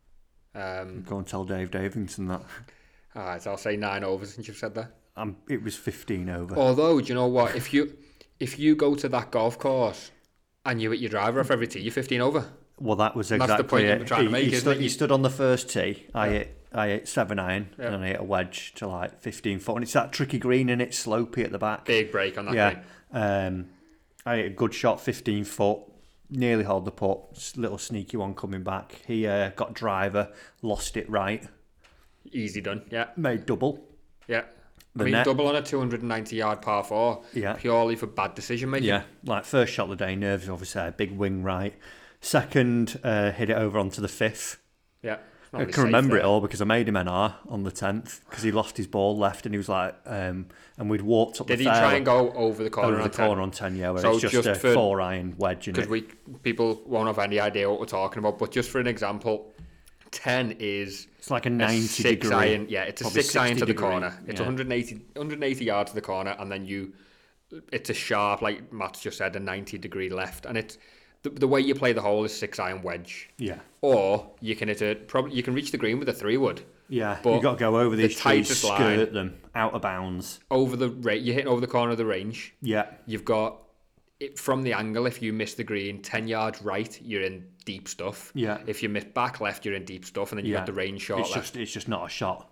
Um, Go and tell Dave Davidson that. all right, so I'll say nine over since you've said that. Um, it was fifteen over. Although, do you know what? If you if you go to that golf course and you hit your driver off every tee, you're fifteen over. Well, that was That's exactly the point it. you're trying to He- make, he, isn't stood, it? he You- stood on the first tee. I Yeah. hit I hit seven iron, Yeah. and I hit a wedge to like fifteen foot. And it's that tricky green and it's slopey at the back. Big break on that yeah. green. Um, I hit a good shot, fifteen foot. Nearly hold the putt. S- Little sneaky one coming back. He uh, got driver, lost it right, Easy done. Yeah, made double. yeah. I The mean, net- double on a two hundred ninety yard par four, Yeah. purely for bad decision making. Yeah, like first shot of the day, nerves obviously, a big wing right. Second, uh, hit it over onto the fifth. yeah. It's not I really can safe remember there. it all because I made him N R on the tenth because he lost his ball left and he was like, um, and we'd walked up Did the he fairway, try and go over the corner over on the ten? corner on ten, yeah, where So it's just, just a for- four iron wedge in Because it. we people won't have any idea what we're talking about. But just for an example, ten is It's like a a ninety six degree. iron. Yeah, it's a probably six iron to the sixty degree, corner. It's yeah. one hundred eighty, one hundred eighty yards to the corner, and then you, it's a sharp, like Matt's just said, a ninety degree left, and it's the, the way you play the hole is six iron wedge, Yeah, or you can hit it. Probably you can reach the green with a three wood yeah. But You've got to go over the these trees, tightest skirt line- them, out of bounds. over the ra- You're hitting over the corner of the range. Yeah, You've got it from the angle. If you miss the green ten yards right, you're in deep stuff. yeah. If you miss back left, you're in deep stuff, and then you yeah. got the range short It's left. just, it's just not a shot.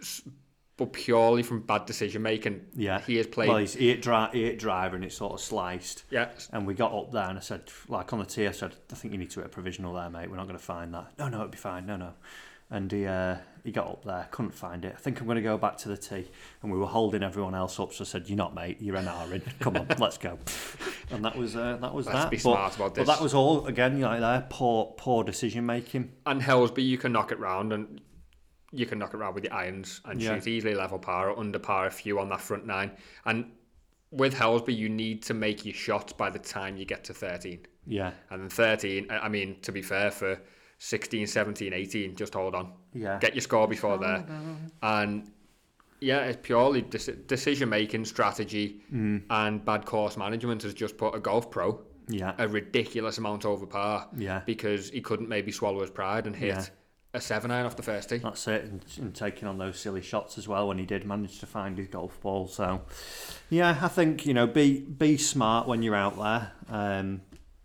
But purely from bad decision making, Yeah. he has played. Well, he's, he, hit dri- he hit driver and it sort of sliced. yeah, And we got up there and I said, like on the tee, I said, I think you need to hit a provisional there, mate. We're not going to find that. No, no, it'll be fine. No, no. And he uh, he got up there, couldn't find it. I think I'm going to go back to the tee. And we were holding everyone else up, so I said, "You're not, mate. You're N R in. Come on, let's go." And that was uh, that was Let's that. be but, smart about but this. that was all again, like there, poor poor decision making. and Hellsby, you can knock it round, and you can knock it round with your irons and Yeah. shoot easily level par or under par if you on that front nine. And with Hellsby, you need to make your shots by the time you get to thirteen. Yeah, And then thirteen, I I mean, to be fair, for sixteen, seventeen, eighteen, just hold on. yeah, Get your score before there. And yeah, it's purely dec- decision making, strategy, mm, and bad course management has just put a golf pro yeah, a ridiculous amount over par yeah. because he couldn't maybe swallow his pride and hit Yeah. a seven iron off the first tee. That's it, and, and taking on those silly shots as well when he did manage to find his golf ball. So, yeah, I think you know, be be smart when you're out there. Um,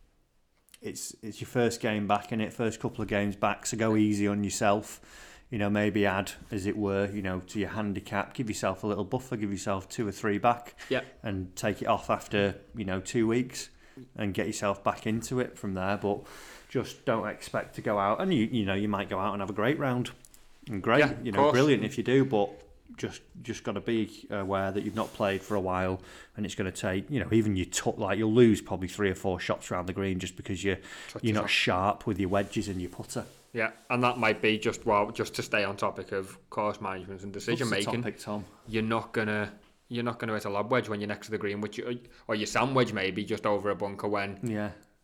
it's it's your first game back in it, first couple of games back, so go easy on yourself. You know, maybe add, as it were, you know, to your handicap. Give yourself a little buffer. Give yourself two or three back, Yeah. and take it off after you know two weeks, and get yourself back into it from there. But just don't expect to go out, and you you know you might go out and have a great round, and great, Yeah, you of know, course. brilliant if you do. But just just got to be aware that you've not played for a while, and it's going to take you know even you took like you'll lose probably three or four shots around the green just because you Touch you're yourself. not sharp with your wedges and your putter. Yeah, and that might be just well, just to stay on topic of course management and decision What's the making. topic, Tom? You're not gonna you're not gonna hit a lob wedge when you're next to the green, which you, or your sand wedge maybe just over a bunker when Yeah,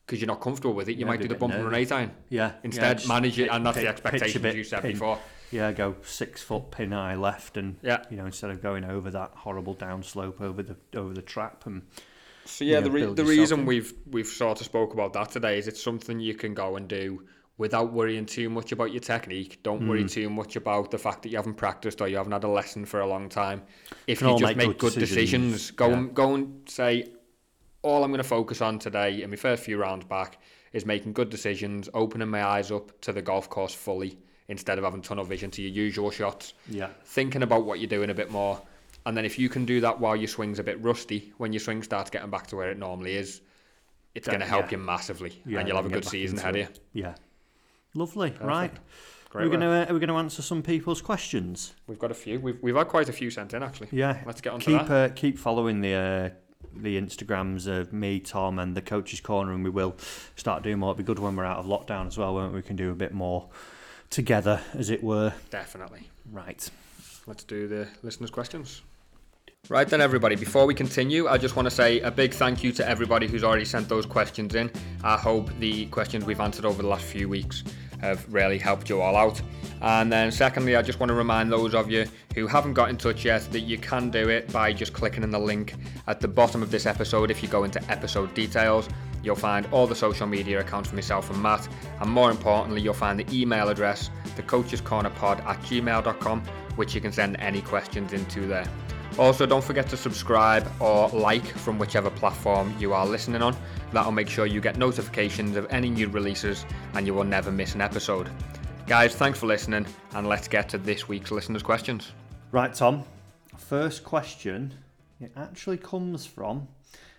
because you're not comfortable with it. You Yeah, might be do a the bit bump and nervous. eight iron. Yeah. Instead, yeah, manage it, pitch- and that's the pitch- expectations pitch a bit you said pin. before. Yeah, go six foot pin high left, and Yeah. you know, instead of going over that horrible downslope over the over the trap. And So yeah, you know, the re- build the yourself reason in. we've we've sort of spoke about that today is it's something you can go and do without worrying too much about your technique. Don't worry Mm. too much about the fact that you haven't practiced or you haven't had a lesson for a long time. If Can you all just make make good good decisions, decisions. go Yeah. and go and say, all I'm going to focus on today in my first few rounds back is making good decisions, opening my eyes up to the golf course fully instead of having tunnel vision to your usual shots. Yeah. Thinking about what you're doing a bit more. And then if you can do that while your swing's a bit rusty, when your swing starts getting back to where it normally is, it's That- going to help yeah. you massively, Yeah, and you'll have a get good back season into ahead of it. you. Yeah. Lovely. Right. Great Are we work. going to uh, are we going to answer some people's questions? We've got a few. We've we've had quite a few sent in actually. Yeah. Let's get on to Keep that. uh, keep following the uh, the Instagrams of me, Tom, and the Coach's Corner, and we will start doing more. It'll be good when we're out of lockdown as well, won't we? We can do a bit more together, as it were. Definitely. Right. Let's do the listeners' questions. Right then, everybody, before we continue, I just want to say a big thank you to everybody who's already sent those questions in. I hope the questions we've answered over the last few weeks have really helped you all out. And then secondly, I just want to remind those of you who haven't got in touch yet that you can do it by just clicking on the link at the bottom of this episode. If you go into episode details, you'll find all the social media accounts for myself and Matt, and more importantly, you'll find the email address, the coaches corner pod at gmail dot com, which you can send any questions into there. Also, don't forget to subscribe or like from whichever platform you are listening on. That'll make sure you get notifications of any new releases and you will never miss an episode. Guys, thanks for listening, and let's get to this week's listeners' questions. Right, Tom. First question. It actually comes from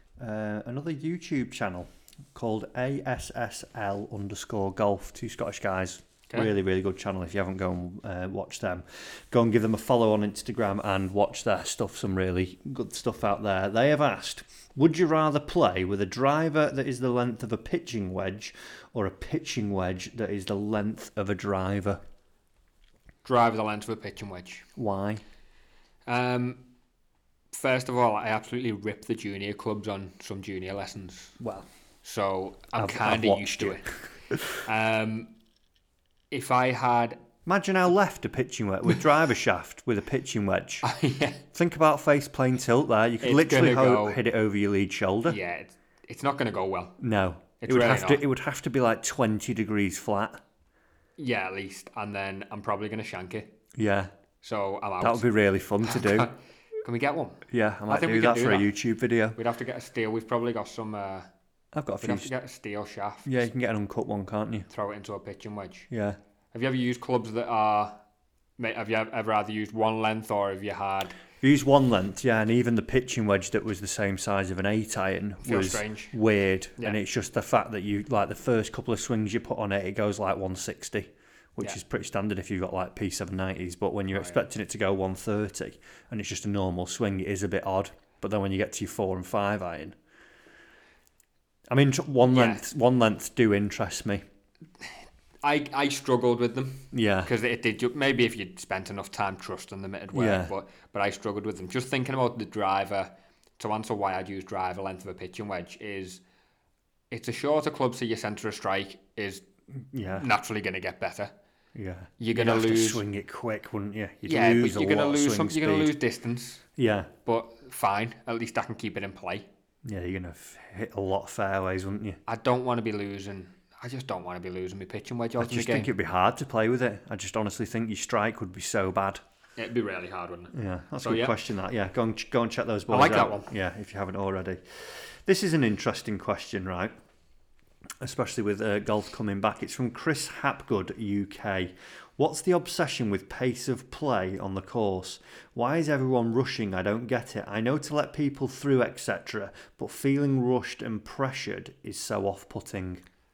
uh, another YouTube channel called A S S L underscore golf. Two Scottish guys. Okay. Really, really good channel. If you haven't gone and uh, watch them, go and give them a follow on Instagram and watch their stuff. Some really good stuff out there. They have asked, would you rather play with a driver that is the length of a pitching wedge or a pitching wedge that is the length of a driver? Drive the length of a pitching wedge. Why? Um, first of all, I absolutely rip the junior clubs on some junior lessons. Well, So I'm I've- I've kind of watched used to it. it. um, if I had... imagine how left a pitching wedge with driver shaft with a pitching wedge. yeah, Think about face plane tilt there. You could It's literally gonna ho- go- hit it over your lead shoulder. yeah it's, it's not going to go well. No, It's it would really have to. not. It would have to be like twenty degrees flat. Yeah, at least. And then I'm probably going to shank it. Yeah, So I'm out. that would be really fun to do. Can we get one? Yeah, I might think do we can that do for that. a YouTube video. We'd have to get a steel. We've probably got some... Uh, I've got a we'd few. have to get a steel shaft. Yeah, you can get an uncut one, can't you? Throw it into a pitching wedge. Yeah. Have you ever used clubs that are... mate, Have you ever either used one length or have you had... Use one length, yeah, and even the pitching wedge that was the same size of an eight iron Feels was strange. weird. Yeah. And it's just the fact that you like the first couple of swings you put on it, it goes like one sixty, which Yeah. is pretty standard if you've got like P seven nineties. But when you're Oh, yeah. expecting it to go one thirty and it's just a normal swing, it is a bit odd. But then when you get to your four and five iron, I mean, tr- one Yeah. length, one length do interest me. I, I struggled with them Yeah, because it did. ju- Maybe if you'd spent enough time trusting them, it'd work. Yeah. But but I struggled with them. Just thinking about the driver. To answer why I'd use driver length of a pitching wedge is, it's a shorter club, so your centre of strike is yeah, naturally going to get better. yeah. You're You'd gonna have lose- to swing it quick, wouldn't you? You'd yeah, lose but you're a going to lot of lose swing some. You're going to speed. lose distance. Yeah, But fine. At least I can keep it in play. yeah. You're gonna f- hit a lot of fairways, wouldn't you? I don't want to be losing. I just don't want to be losing my pitching wedge I out in the just game. think it'd be hard to play with it. I just honestly think your strike would be so bad. It'd be really hard, wouldn't it? Yeah, that's So, a good yeah. question. That yeah, go and ch- go and check those boys like that out. one. Yeah, if you haven't already. This is an interesting question, right? Especially with uh, golf coming back. It's from Chris Hapgood, U K. What's the obsession with pace of play on the course? Why is everyone rushing? I don't get it. I know to let people through, et cetera, but feeling rushed and pressured is so off-putting.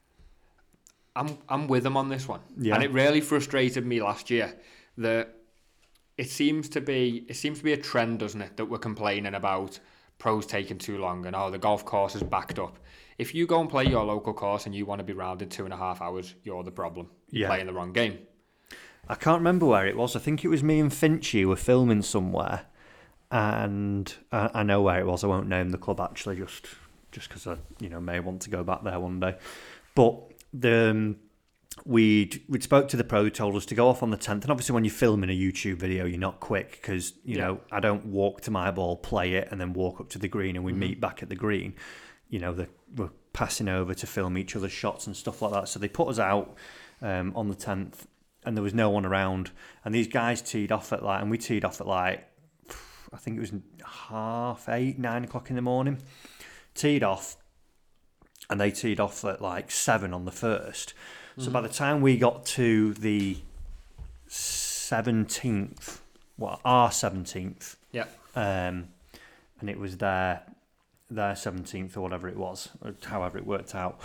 I'm I'm with him on this one, Yeah. and it really frustrated me last year that it seems to be it seems to be a trend, doesn't it, that we're complaining about pros taking too long and oh the golf course is backed up. If you go and play your local course and you want to be round in two and a half hours, you're the problem. You're Yeah. playing the wrong game. I can't remember where it was. I think it was me and Finchy were filming somewhere, and I, I know where it was. I won't name the club actually, just just because I, you know, may want to go back there one day. But the um, we'd we'd spoke to the pro, who told us to go off on the tenth. And obviously, when you're filming a YouTube video, you're not quick because you Yeah. know I don't walk to my ball, play it, and then walk up to the green, and we Mhm. meet back at the green. You know, the, we're passing over to film each other's shots and stuff like that. So they put us out um, on the tenth, and there was no one around. And these guys teed off at like, and we teed off at like, I think it was half eight, nine o'clock in the morning. Teed off, and they teed off at like seven on the first. So Mhm. by the time we got to the seventeenth, well, our seventeenth, Yeah. um, and it was their their seventeenth or whatever it was, or however it worked out.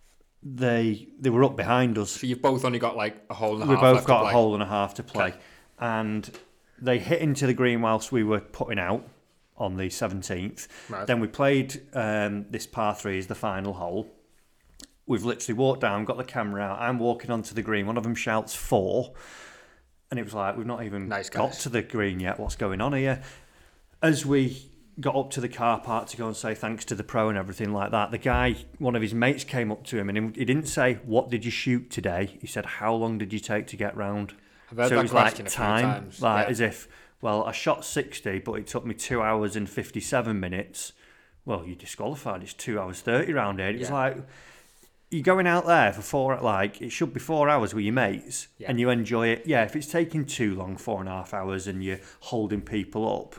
They they were up behind us. So you've both only got like a hole and a We half both left got to a play. hole and a half to play, Okay. and they hit into the green whilst we were putting out on the seventeenth. Right. Then we played um, this par three as the final hole. We've literally walked down, got the camera out. I'm walking onto the green. One of them shouts four, and it was like we've not even Nice got guys. to the green yet. What's going on here? As we got up to the car park to go and say thanks to the pro and everything like that, the guy, one of his mates, came up to him and he didn't say what did you shoot today. He said how long did you take to get round. I've heard So that it was question like a few time, times. like Yeah. as if, well, I shot sixty, but it took me two hours and fifty-seven minutes. Well, you're disqualified. It's two hours thirty round here. It was Yeah. like, you're going out there for four, like, it should be four hours with your mates, Yeah. and you enjoy it. Yeah, if it's taking too long, four and a half hours, and you're holding people up.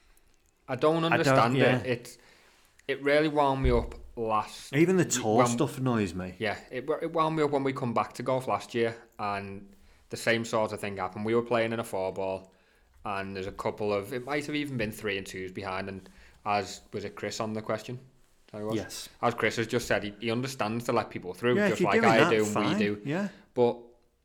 I don't don't- understand yeah. it. It it really wound me up last. Even the tour when- stuff annoys me. Yeah, it it wound me up when we come back to golf last year, and the same sort of thing happened. We were playing in a four ball, and there's a couple of, it might have even been three and twos behind, and as was it Chris on the question? That it was? Yes. As Chris has just said, he, he understands to let people through, Yeah, if just you're like doing I that, do and fine. we do. Yeah. But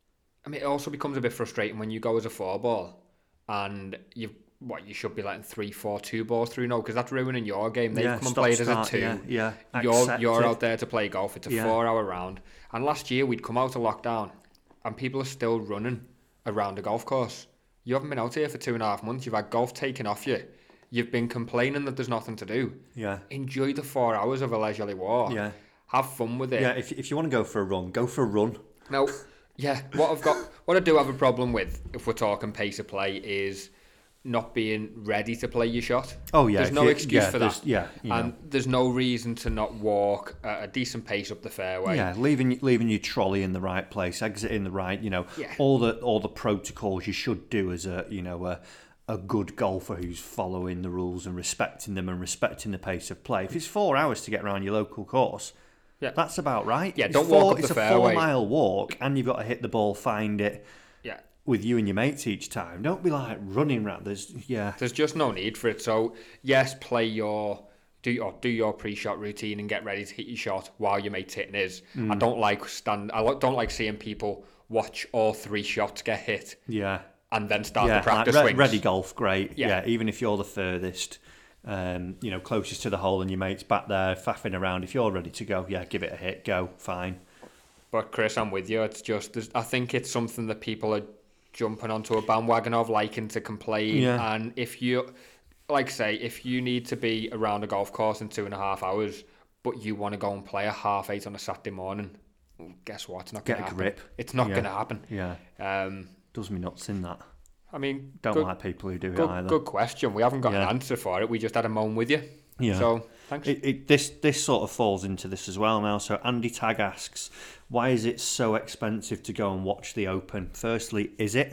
I mean, it also becomes a bit frustrating when you go as a four ball and you've what you should be letting three, four, two balls through now because that's ruining your game. They've yeah, come and stop, played start, as a two. Yeah, yeah. You're Accept you're it. out there to play golf. It's a Yeah. four hour round. And last year we'd come out of lockdown and people are still running around a golf course. You haven't been out here for two and a half months. You've had golf taken off you. You've been complaining that there's nothing to do. Yeah. Enjoy the four hours of a leisurely walk. Yeah. Have fun with it. Yeah, if, if you want to go for a run, go for a run. Now, yeah, what I've got, what I do have a problem with, if we're talking pace of play, is not being ready to play your shot. Oh, yeah. There's if no you- excuse yeah, for there's- that. Yeah, you know. And there's no reason to not walk at a decent pace up the fairway. Yeah, leaving leaving your trolley in the right place, exiting the right, you know, Yeah. all the all the protocols you should do as a you know a a good golfer who's following the rules and respecting them and respecting the pace of play. If it's four hours to get around your local course, Yeah. that's about right. Yeah, It's don't four, walk up it's the a fairway. four mile walk, and you've got to hit the ball, find it Yeah. with you and your mates each time. Don't be like running around. There's yeah, There's just no need for it. So, yes, play your... Do your, do your pre-shot routine and get ready to hit your shot while your mate's hitting his. Mm. I don't like stand. I don't like seeing people watch all three shots get hit yeah. and then start yeah, the practice like re- swings. ready golf, great. Yeah. Yeah. even if you're the furthest, um, you know, closest to the hole and your mate's back there faffing around, if you're ready to go, yeah, give it a hit, go, fine. But Chris, I'm with you. It's just, there's- I think it's something that people are jumping onto a bandwagon of, liking to complain. Yeah. And if you, like say, if you need to be around a golf course in two and a half hours, but you want to go and play a half eight on a Saturday morning, well, guess what? It's not Get going to a happen. grip. It's not Yeah. going to happen. Yeah, Um, does me nuts in that. I mean, Don't good, like people who do good, it either. good question. We haven't got Yeah. an answer for it. We just had a moan with you. Yeah. So thanks. It, it, this this sort of falls into this as well now. So Andy Tag asks, why is it so expensive to go and watch the Open? Firstly, is it?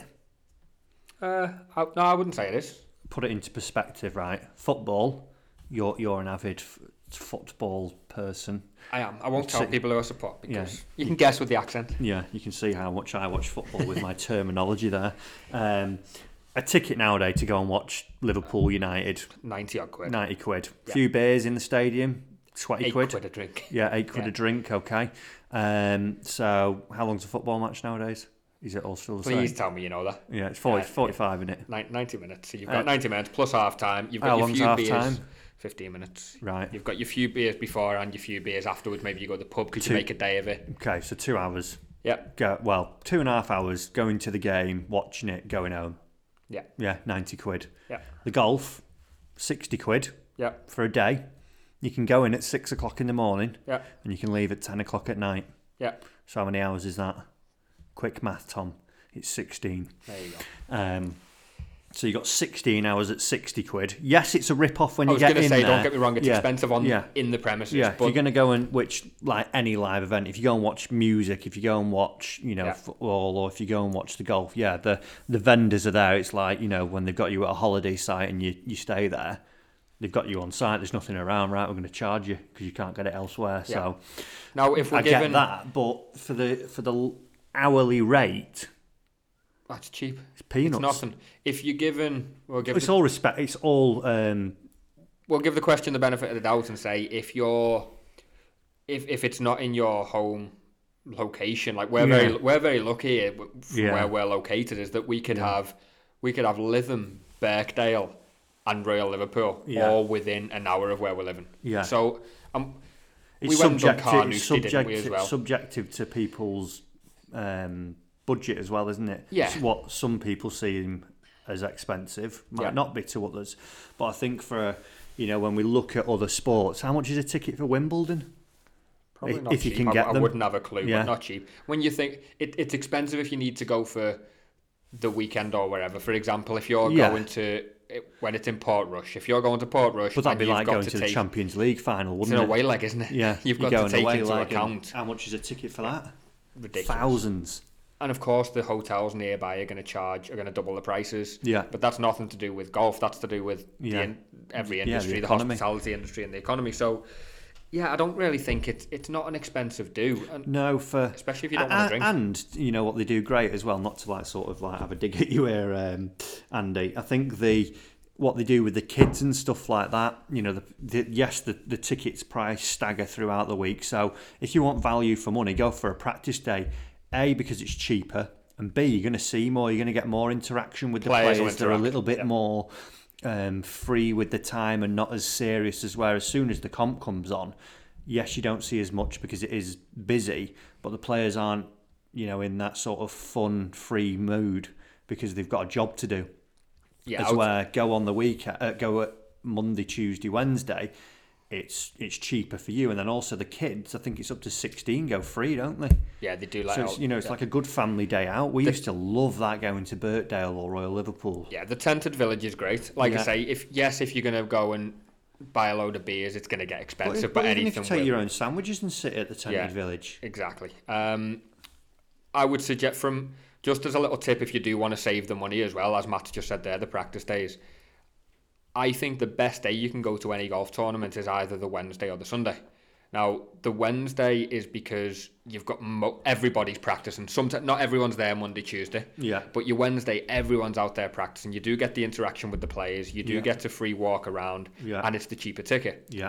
uh, I, no, I wouldn't say it is. Put it into perspective, right? Football, you're you're an avid f- football person. I am. I won't tell It's- people who I support because Yeah. you can guess with the accent. Yeah, you can see how much I watch football with my terminology there. Um, a ticket nowadays to go and watch Liverpool United, ninety odd quid. ninety quid. Yeah. Few beers in the stadium, twenty Eight quid. quid a drink. Yeah, eight quid Yeah. a drink, okay. Um, so how long's a football match nowadays? Is it all still the Please same? tell me you know that. Yeah, it's forty, Yeah, forty-five in it. Nin- ninety minutes. So you've Uh, got ninety minutes plus half time. You've got How your long's few half beers. time? fifteen minutes. Right. You've got your few beers before and your few beers afterwards. Maybe you go to the pub because you Two- make a day of it. Okay, so two hours. Yep. Go, well, two and a half hours going to the game, watching it, going home. Yeah. Yeah, ninety quid. Yeah. The golf, sixty quid Yeah. for a day. You can go in at six o'clock in the morning, Yeah. and you can leave at ten o'clock at night. Yeah. So how many hours is that? Quick math, Tom. It's sixteen. There you go. Um, so you got sixteen hours at sixty quid. Yes, it's a rip-off when I you was get going to in say, there. don't get me wrong, it's Yeah. expensive on Yeah. in the premises. Yeah, if but you're going to go and, which, like any live event, if you go and watch music, if you go and watch, you know, Yeah. football, or if you go and watch the golf, yeah, the the vendors are there. It's like, you know, when they've got you at a holiday site and you, you stay there, they've got you on site, there's nothing around, right, we're going to charge you because you can't get it elsewhere. Yeah. So now, if we're I given... get that, but for the for the hourly rate, That's cheap. it's peanuts. It's nothing. If you're given... We'll give, It's the, all respect. It's all... Um, we'll give the question the benefit of the doubt and say, if you're... If, if it's not in your home location, like we're Yeah. very we're very lucky here w- from Yeah. where we're located, is that we could Yeah. have we could have Lytham, Birkdale, and Royal Liverpool Yeah. all within an hour of where we're living. Yeah. So um, It's we went and done subjective, it's Carnoustie, didn't we, subjective, as well? subjective to people's um, budget as well, isn't it? Yeah. It's what some people see as expensive might Yeah. not be to others. But I think for, you know, when we look at other sports, how much is a ticket for Wimbledon? Probably if- not if you cheap. can I, get I them. wouldn't have a clue, Yeah. but not cheap. When you think it, it's expensive if you need to go for the weekend or wherever. For example, if you're Yeah. going to when it's in Portrush, if you're going to Portrush, But that'd and be you've like got going to, to the take, Champions League final, it's wouldn't an it? away leg, isn't it? Yeah, you've you got go to an take away into leg and account. How much is a ticket for that? Ridiculous. Thousands. And of course, the hotels nearby are going to charge, are going to double the prices. Yeah. But that's nothing to do with golf. That's to do with Yeah. the in, every Yeah, the industry, the, economy. hospitality industry, and the economy. So, yeah, I don't really think it's it's not an expensive do, and No, for especially if you don't a- want to a- drink. And you know what they do great as well. Not to like sort of like have a dig at you here, um, Andy. I think the what they do with the kids and stuff like that. You know, the, the yes, the the tickets price stagger throughout the week. So if you want value for money, go for a practice day. A, because it's cheaper, and B, you're going to see more. You're going to get more interaction with the Players players. will They're a interact, little bit yeah. more um, free with the time and not as serious as where as soon as the comp comes on. Yes, you don't see as much because it is busy, but the players aren't, you know, in that sort of fun, free mood because they've got a job to do. Yeah, as I would- where go on the week, uh, go at Monday, Tuesday, Wednesday, it's it's cheaper for you, and then also the kids. I think it's up to sixteen go free, don't they? yeah, they do like. So it's, you know, it's yeah. like a good family day out. We The- used to love that going to Birkdale or Royal Liverpool. Yeah, the tented village is great. Like I Yeah. say, if yes, if you're gonna go and buy a load of beers, it's gonna get But, expensive. but But, even if anything you take will. your own sandwiches and sit at the tented Yeah. village. Exactly. Um, I would suggest from just as a little tip, if you do want to save the money as well, as Matt just said there, the practice days. I think the best day you can go to any golf tournament is either the Wednesday or the Sunday. Now, the Wednesday is because you've got mo- everybody's practicing. Sometimes not everyone's there Monday, Tuesday. Yeah. But your Wednesday, everyone's out there practicing. You do get the interaction with the players. You do Yeah. get to free walk around, Yeah. and it's the cheaper ticket. Yeah.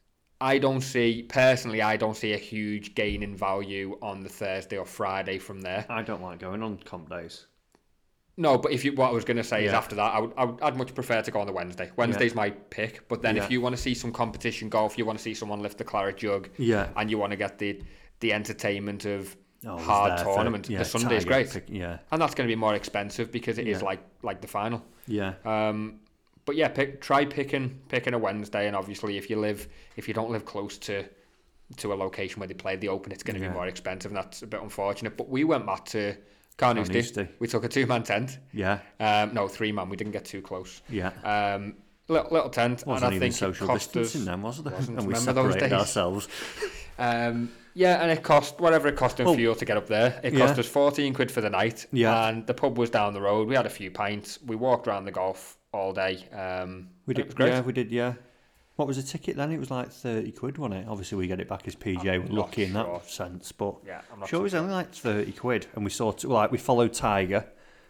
I don't see, personally, I don't see a huge gain in value on the Thursday or Friday from there. I don't like going on comp days. No, but if you, what I was going to say is Yeah. after that, I would, I would, I'd much prefer to go on the Wednesday. Wednesday's my pick, but then Yeah. if you want to see some competition golf, you want to see someone lift the claret jug, Yeah. and you want to get the the entertainment of Oh, it's hard there for- tournament, yeah, the Sunday's Tiger great. pick- yeah. And that's going to be more expensive because it is Yeah. like like the final. Yeah. Um, but yeah, pick, try picking picking a Wednesday, and obviously if you live if you don't live close to to a location where they play the Open, it's going to Yeah. be more expensive, and that's a bit unfortunate. But we went, Matt, to Carnoustie. Carnoustie. We took a two man tent. Yeah. Um, no, three man. We didn't get too close. Yeah. Um, little, little tent, Wasn't and I even think social it cost distancing us. then, was it? wasn't. And we Remember those separated days? ourselves. Um, yeah, and it cost whatever it cost in Well, fuel to get up there. It cost yeah. us fourteen quid for the night. Yeah. And the pub was down the road. We had a few pints. We walked around the golf all day. Um, We and did, it was great. yeah, we did, yeah. What was the ticket then? It was like thirty quid, wasn't it? Obviously, we get it back as P G A. I'm We're not lucky in sure. that sense, but Yeah, I'm not sure it was only like thirty quid. And we saw, t- like, we followed Tiger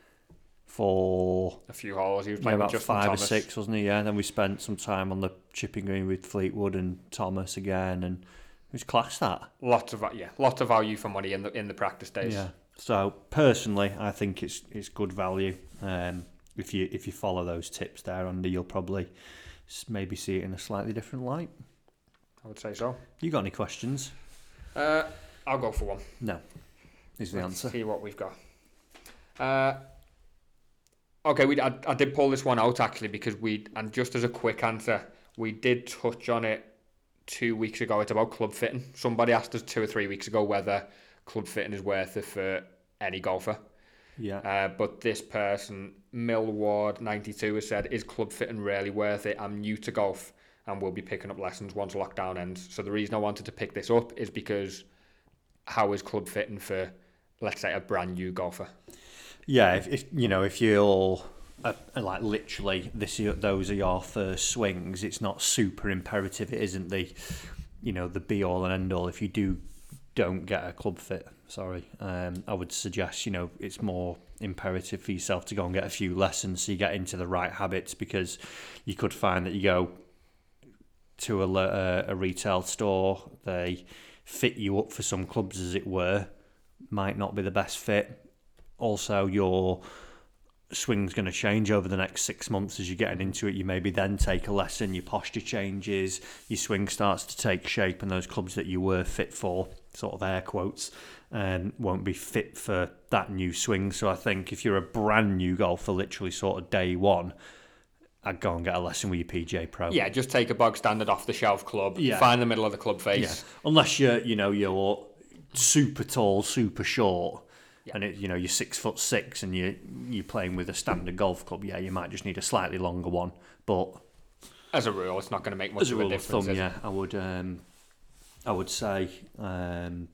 for A few holes. He was yeah, playing with about Justin five Thomas. or six, wasn't he? Yeah, and then we spent some time on the chipping green with Fleetwood and Thomas again, and it was class that. Lots of va- yeah, lots of value for money in the in the practice days. Yeah. So personally, I think it's it's good value. Um, if you if you follow those tips there, Andy, you'll probably s- maybe see it in a slightly different light. I would say so. You got any questions? Uh, I'll go for one. No, is the Let's answer. see what we've got. Uh, okay, we I, I did pull this one out actually because we and just as a quick answer, we did touch on it two weeks ago. It's about club fitting. Somebody asked us two or three weeks ago whether club fitting is worth it for any golfer. Yeah. Uh, but this person, Millward ninety-two, has said, is club fitting really worth it? I'm new to golf and will be picking up lessons once lockdown ends. So the reason I wanted to pick this up is because how is club fitting for, let's say, a brand new golfer? Yeah, if, if you know, if you're uh, like literally this, those are your first swings. It's not super imperative. It isn't the, you know, the be all and end all. If you do don't get a club fit, sorry, um, I would suggest, you know, it's more imperative for yourself to go and get a few lessons so you get into the right habits, because you could find that you go to a, a, a retail store, they fit you up for some clubs, as it were, might not be the best fit. Also, your swing's going to change over the next six months as you're getting into it. You maybe then take a lesson, your posture changes, your swing starts to take shape, and those clubs that you were fit for, sort of air quotes, um, won't be fit for that new swing. So I think if you're a brand new golfer, literally sort of day one, I'd go and get a lesson with your P G A Pro. Yeah, just take a bog standard off the shelf club, Yeah. find the middle of the club face. Yeah. Unless you're, you know, you're super tall, super short, Yeah. and it, you know, you're six foot six and you you're playing with a standard golf club. Yeah, you might just need a slightly longer one, but As a rule, it's not going to make much as a of rule a of difference. thumb, is it? yeah, I would, um, I would say, um,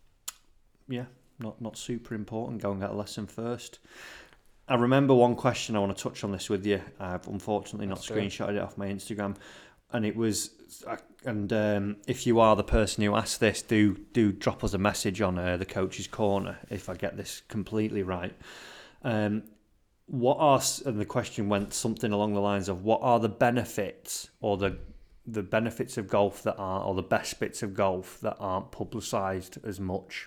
yeah, not not super important. Go and get a lesson first. I remember one question I want to touch on this with you. I've unfortunately not Let's do it. screenshotted it off my Instagram, and it was, and um, if you are the person who asked this, do do drop us a message on uh, the Coach's Corner if I get this completely right. Um, what are, and the question went something along the lines of, what are the benefits or the the benefits of golf that are, or the best bits of golf that aren't publicised as much?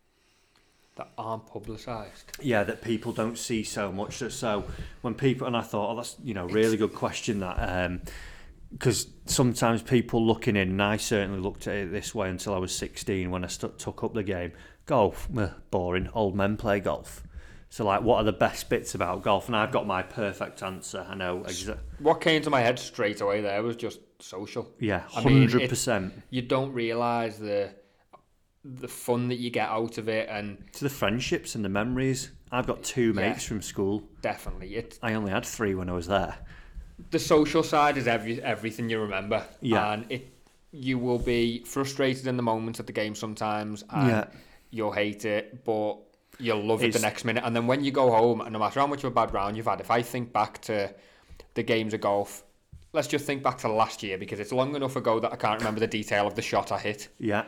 That aren't publicised. Yeah, that people don't see so much. So, so when people, and I thought, oh, that's, you know, really good question, that, because sometimes people looking in, and I certainly looked at it this way until I was sixteen when I st- took up the game. Golf, meh, boring. Old men play golf. So, like, what are the best bits about golf? And I've got my perfect answer. I know exactly. What came to my head straight away there was just social. Yeah, I mean, hundred it- percent. You don't realise the the fun that you get out of it, and To the friendships and the memories. I've got two Yeah. mates from school. definitely it. I only had three when I was there. The social side is every everything you remember. Yeah. And it you will be frustrated in the moment at the game sometimes, and Yeah. you'll hate it, but you'll love it It's- the next minute. And then when you go home, and no matter how much of a bad round you've had, if I think back to the games of golf, let's just think back to last year, because it's long enough ago that I can't remember the detail of the shot I hit. Yeah.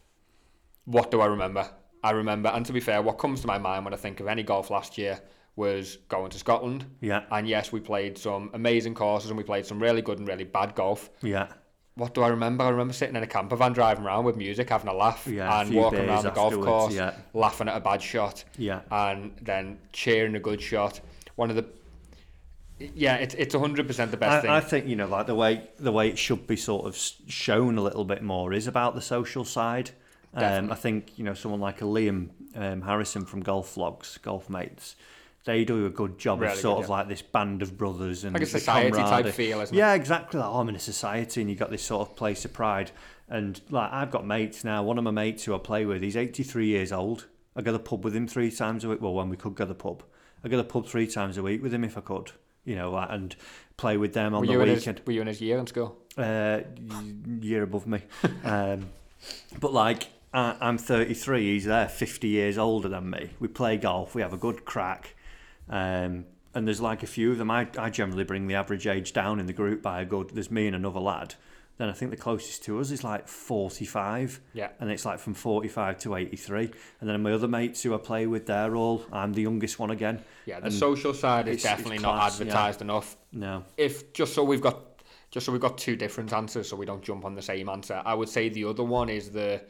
What do I remember? I remember, and to be fair, what comes to my mind when I think of any golf last year was going to Scotland. Yeah. And yes, we played some amazing courses and we played some really good and really bad golf. Yeah. What do I remember? I remember sitting in a camper van driving around with music, having a laugh, Yeah, a and few walking beers around the golf afterwards, course, yeah. laughing at a bad shot, Yeah. and then cheering a good shot. One of the yeah, it's it's one hundred percent the best thing. I, I think, you know, like the way the way it should be sort of s- shown a little bit more is about the social side. Um, Definitely. I think, you know, someone like a Liam um, Harrison from Golf Vlogs, Golf Mates, they do a good job Really of sort good, of yeah. like this band of brothers and Like a the society type camaraderie. feel, isn't it? Yeah, exactly. Like, oh, I'm in a society, and you got this sort of place of pride. And like, I've got mates now. One of my mates who I play with, he's eighty-three years old. I go to the pub with him three times a week. Well, when we could go to the pub, I go to the pub three times a week with him if I could. You know, like, and play with them on were the you in his, weekend. were you in his year in school? Uh, y- year above me. um, but like, I, I'm thirty-three. He's there, fifty years older than me. We play golf. We have a good crack. Um, and there's like a few of them. I, I generally bring the average age down in the group by a good. There's me and another lad. Then I think the closest to us is like forty-five. Yeah. And it's like from forty-five to eighty-three. And then my other mates who I play with, they're all. I'm the youngest one again. Yeah, the And social side is it's- definitely it's not class, yeah. advertised enough. No. If just so we've got just so we've got two different answers, so we don't jump on the same answer. I would say the other one is the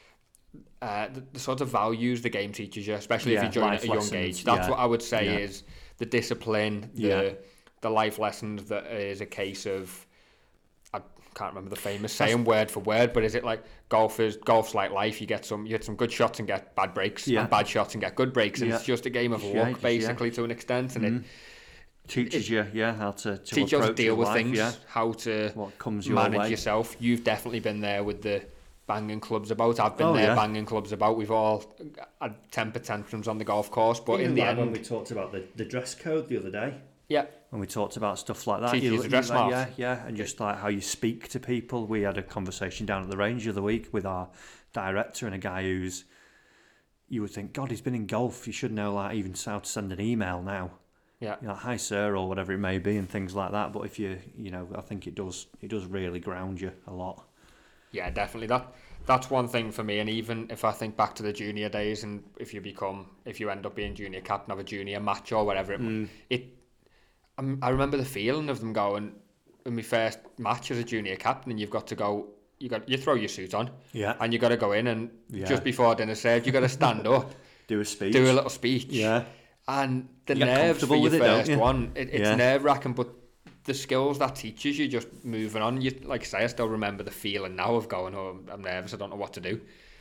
uh, the, the sort of values the game teaches you, especially Yeah, if you join life at a young lessons, age. That's yeah. what I would say Yeah. is the discipline, the Yeah. the life lessons that is a case of. I can't remember the famous saying word for word, but is it like golf is golf's like life? You get some you get some good shots and get bad breaks, Yeah. and bad shots and get good breaks, and Yeah. it's just a game of Yeah, luck yeah. basically to an extent, and Mhm. it. Teaches it, you, yeah, how to, to teach you how to deal with life, things, yeah. how to what comes your manage way. yourself. You've definitely been there with the banging clubs about. I've been Oh, there yeah. banging clubs about. We've all had temper tantrums on the golf course, but Even in the like end, when we talked about the, the dress code the other day, yeah, when we talked about stuff like that, Teach you to dress like, smart. yeah, yeah, and just like how you speak to people. We had a conversation down at the range the other week with our director and a guy who's, you would think, God, he's been in golf. You should know like even how to send an email now. yeah, You know, hi sir, or whatever it may be, and things like that. But if you, you know, I think it does, it does really ground you a lot. yeah, definitely. That that's one thing for me. And even if I think back to the junior days, and if you become, if you end up being junior captain of a junior match or whatever, it, Mm. it I'm, I remember the feeling of them going in my first match as a junior captain, and you've got to go. You got you throw your suit on, Yeah. and you got to go in, and Yeah. just before dinner served, you got to stand up, Do a speech. do a little speech, Yeah. and the You get nerves for comfortable your with it, don't first you? one, it, it's Yeah. nerve wracking, but the skills that teaches you just moving on. You like I say, I still remember the feeling now of going, oh, I'm nervous, I don't know what to do.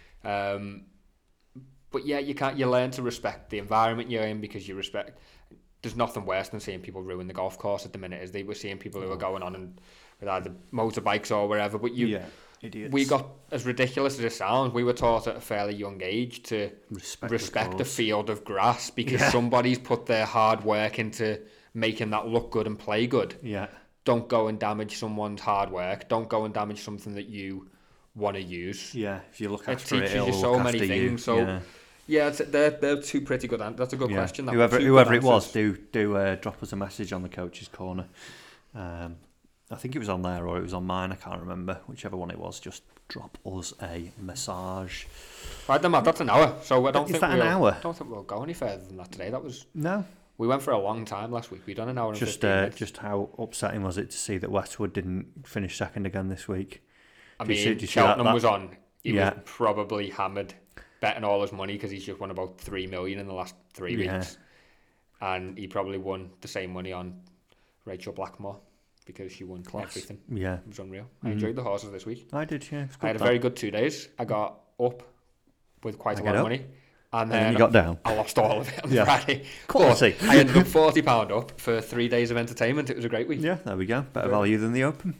Um, but yeah, you can't. You learn to respect the environment you're in because you respect. There's nothing worse than seeing people ruin the golf course at the minute. Is they were seeing people who are going on and with either motorbikes or wherever. But you, yeah, idiots. we got, as ridiculous as it sounds, we were taught at a fairly young age to respect, respect the, the cause. field of grass because Yeah. somebody's put their hard work into making that look good and play good. Yeah. Don't go and damage someone's hard work. Don't go and damage something that you want to use. Yeah, if you look It after it, teaches it'll you so look many after you. things, so yeah. Yeah, it's, they're they're two pretty good answers. That's a good Yeah. question. That Whoever two whoever good it was, answers. do do uh, drop us a message on the coach's corner. Um, I think it was on there or it was on mine. I can't remember. Whichever one it was, just drop us a massage. Right, then, Matt, that's an hour. So I don't Is think that an we'll, hour? I don't think we'll go any further than that today. That was No, we went for a long time last week. We done an hour and just fifteen uh, minutes. just how upsetting was it to see that Westwood didn't finish second again this week? I do you mean, see- do you see that- Cheltenham that- was on. He Yeah. was probably hammered, betting all his money because he's just won about three million in the last three Yeah. weeks, and he probably won the same money on Rachel Blackmore because she won Class. everything. Yeah, It was unreal. I Mhm. enjoyed the horses this week. I did. Yeah, it's good I had a that. very good two days. I got up with quite I a get lot of up. money, and And then then you got down. I lost all of it on Yeah. Friday. Quality. But I ended up forty pound up for three days of entertainment. It was a great week. Yeah, there we go. Better Good. value than the Open.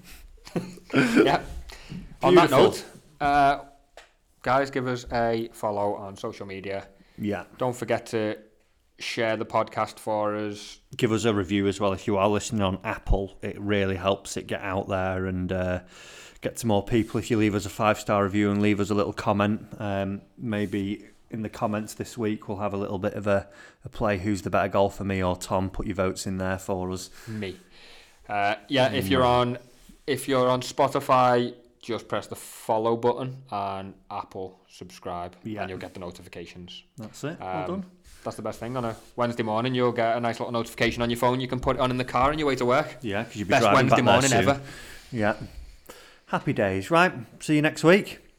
Yeah. On that Beautiful. note, uh, guys, give us a follow on social media. Yeah. Don't forget to share the podcast for us. Give us a review as well if you are listening on Apple. It really helps it get out there and uh, get to more people. If you leave us a five-star review and leave us a little comment, um, maybe in the comments this week we'll have a little bit of a, a play. Who's the better golfer, me or Tom? Put your votes in there for us. Me. Uh, yeah, if you're on, if you're on Spotify, just press the follow button, and Apple subscribe, Yeah. and you'll get the notifications. That's it. Um, Well done. That's the best thing. On a Wednesday morning, you'll get a nice little notification on your phone. You can put it on in the car on your way to work. Yeah, because you'll be Best driving Wednesday back there morning soon. ever. Yeah. Happy days. Right. See you next week.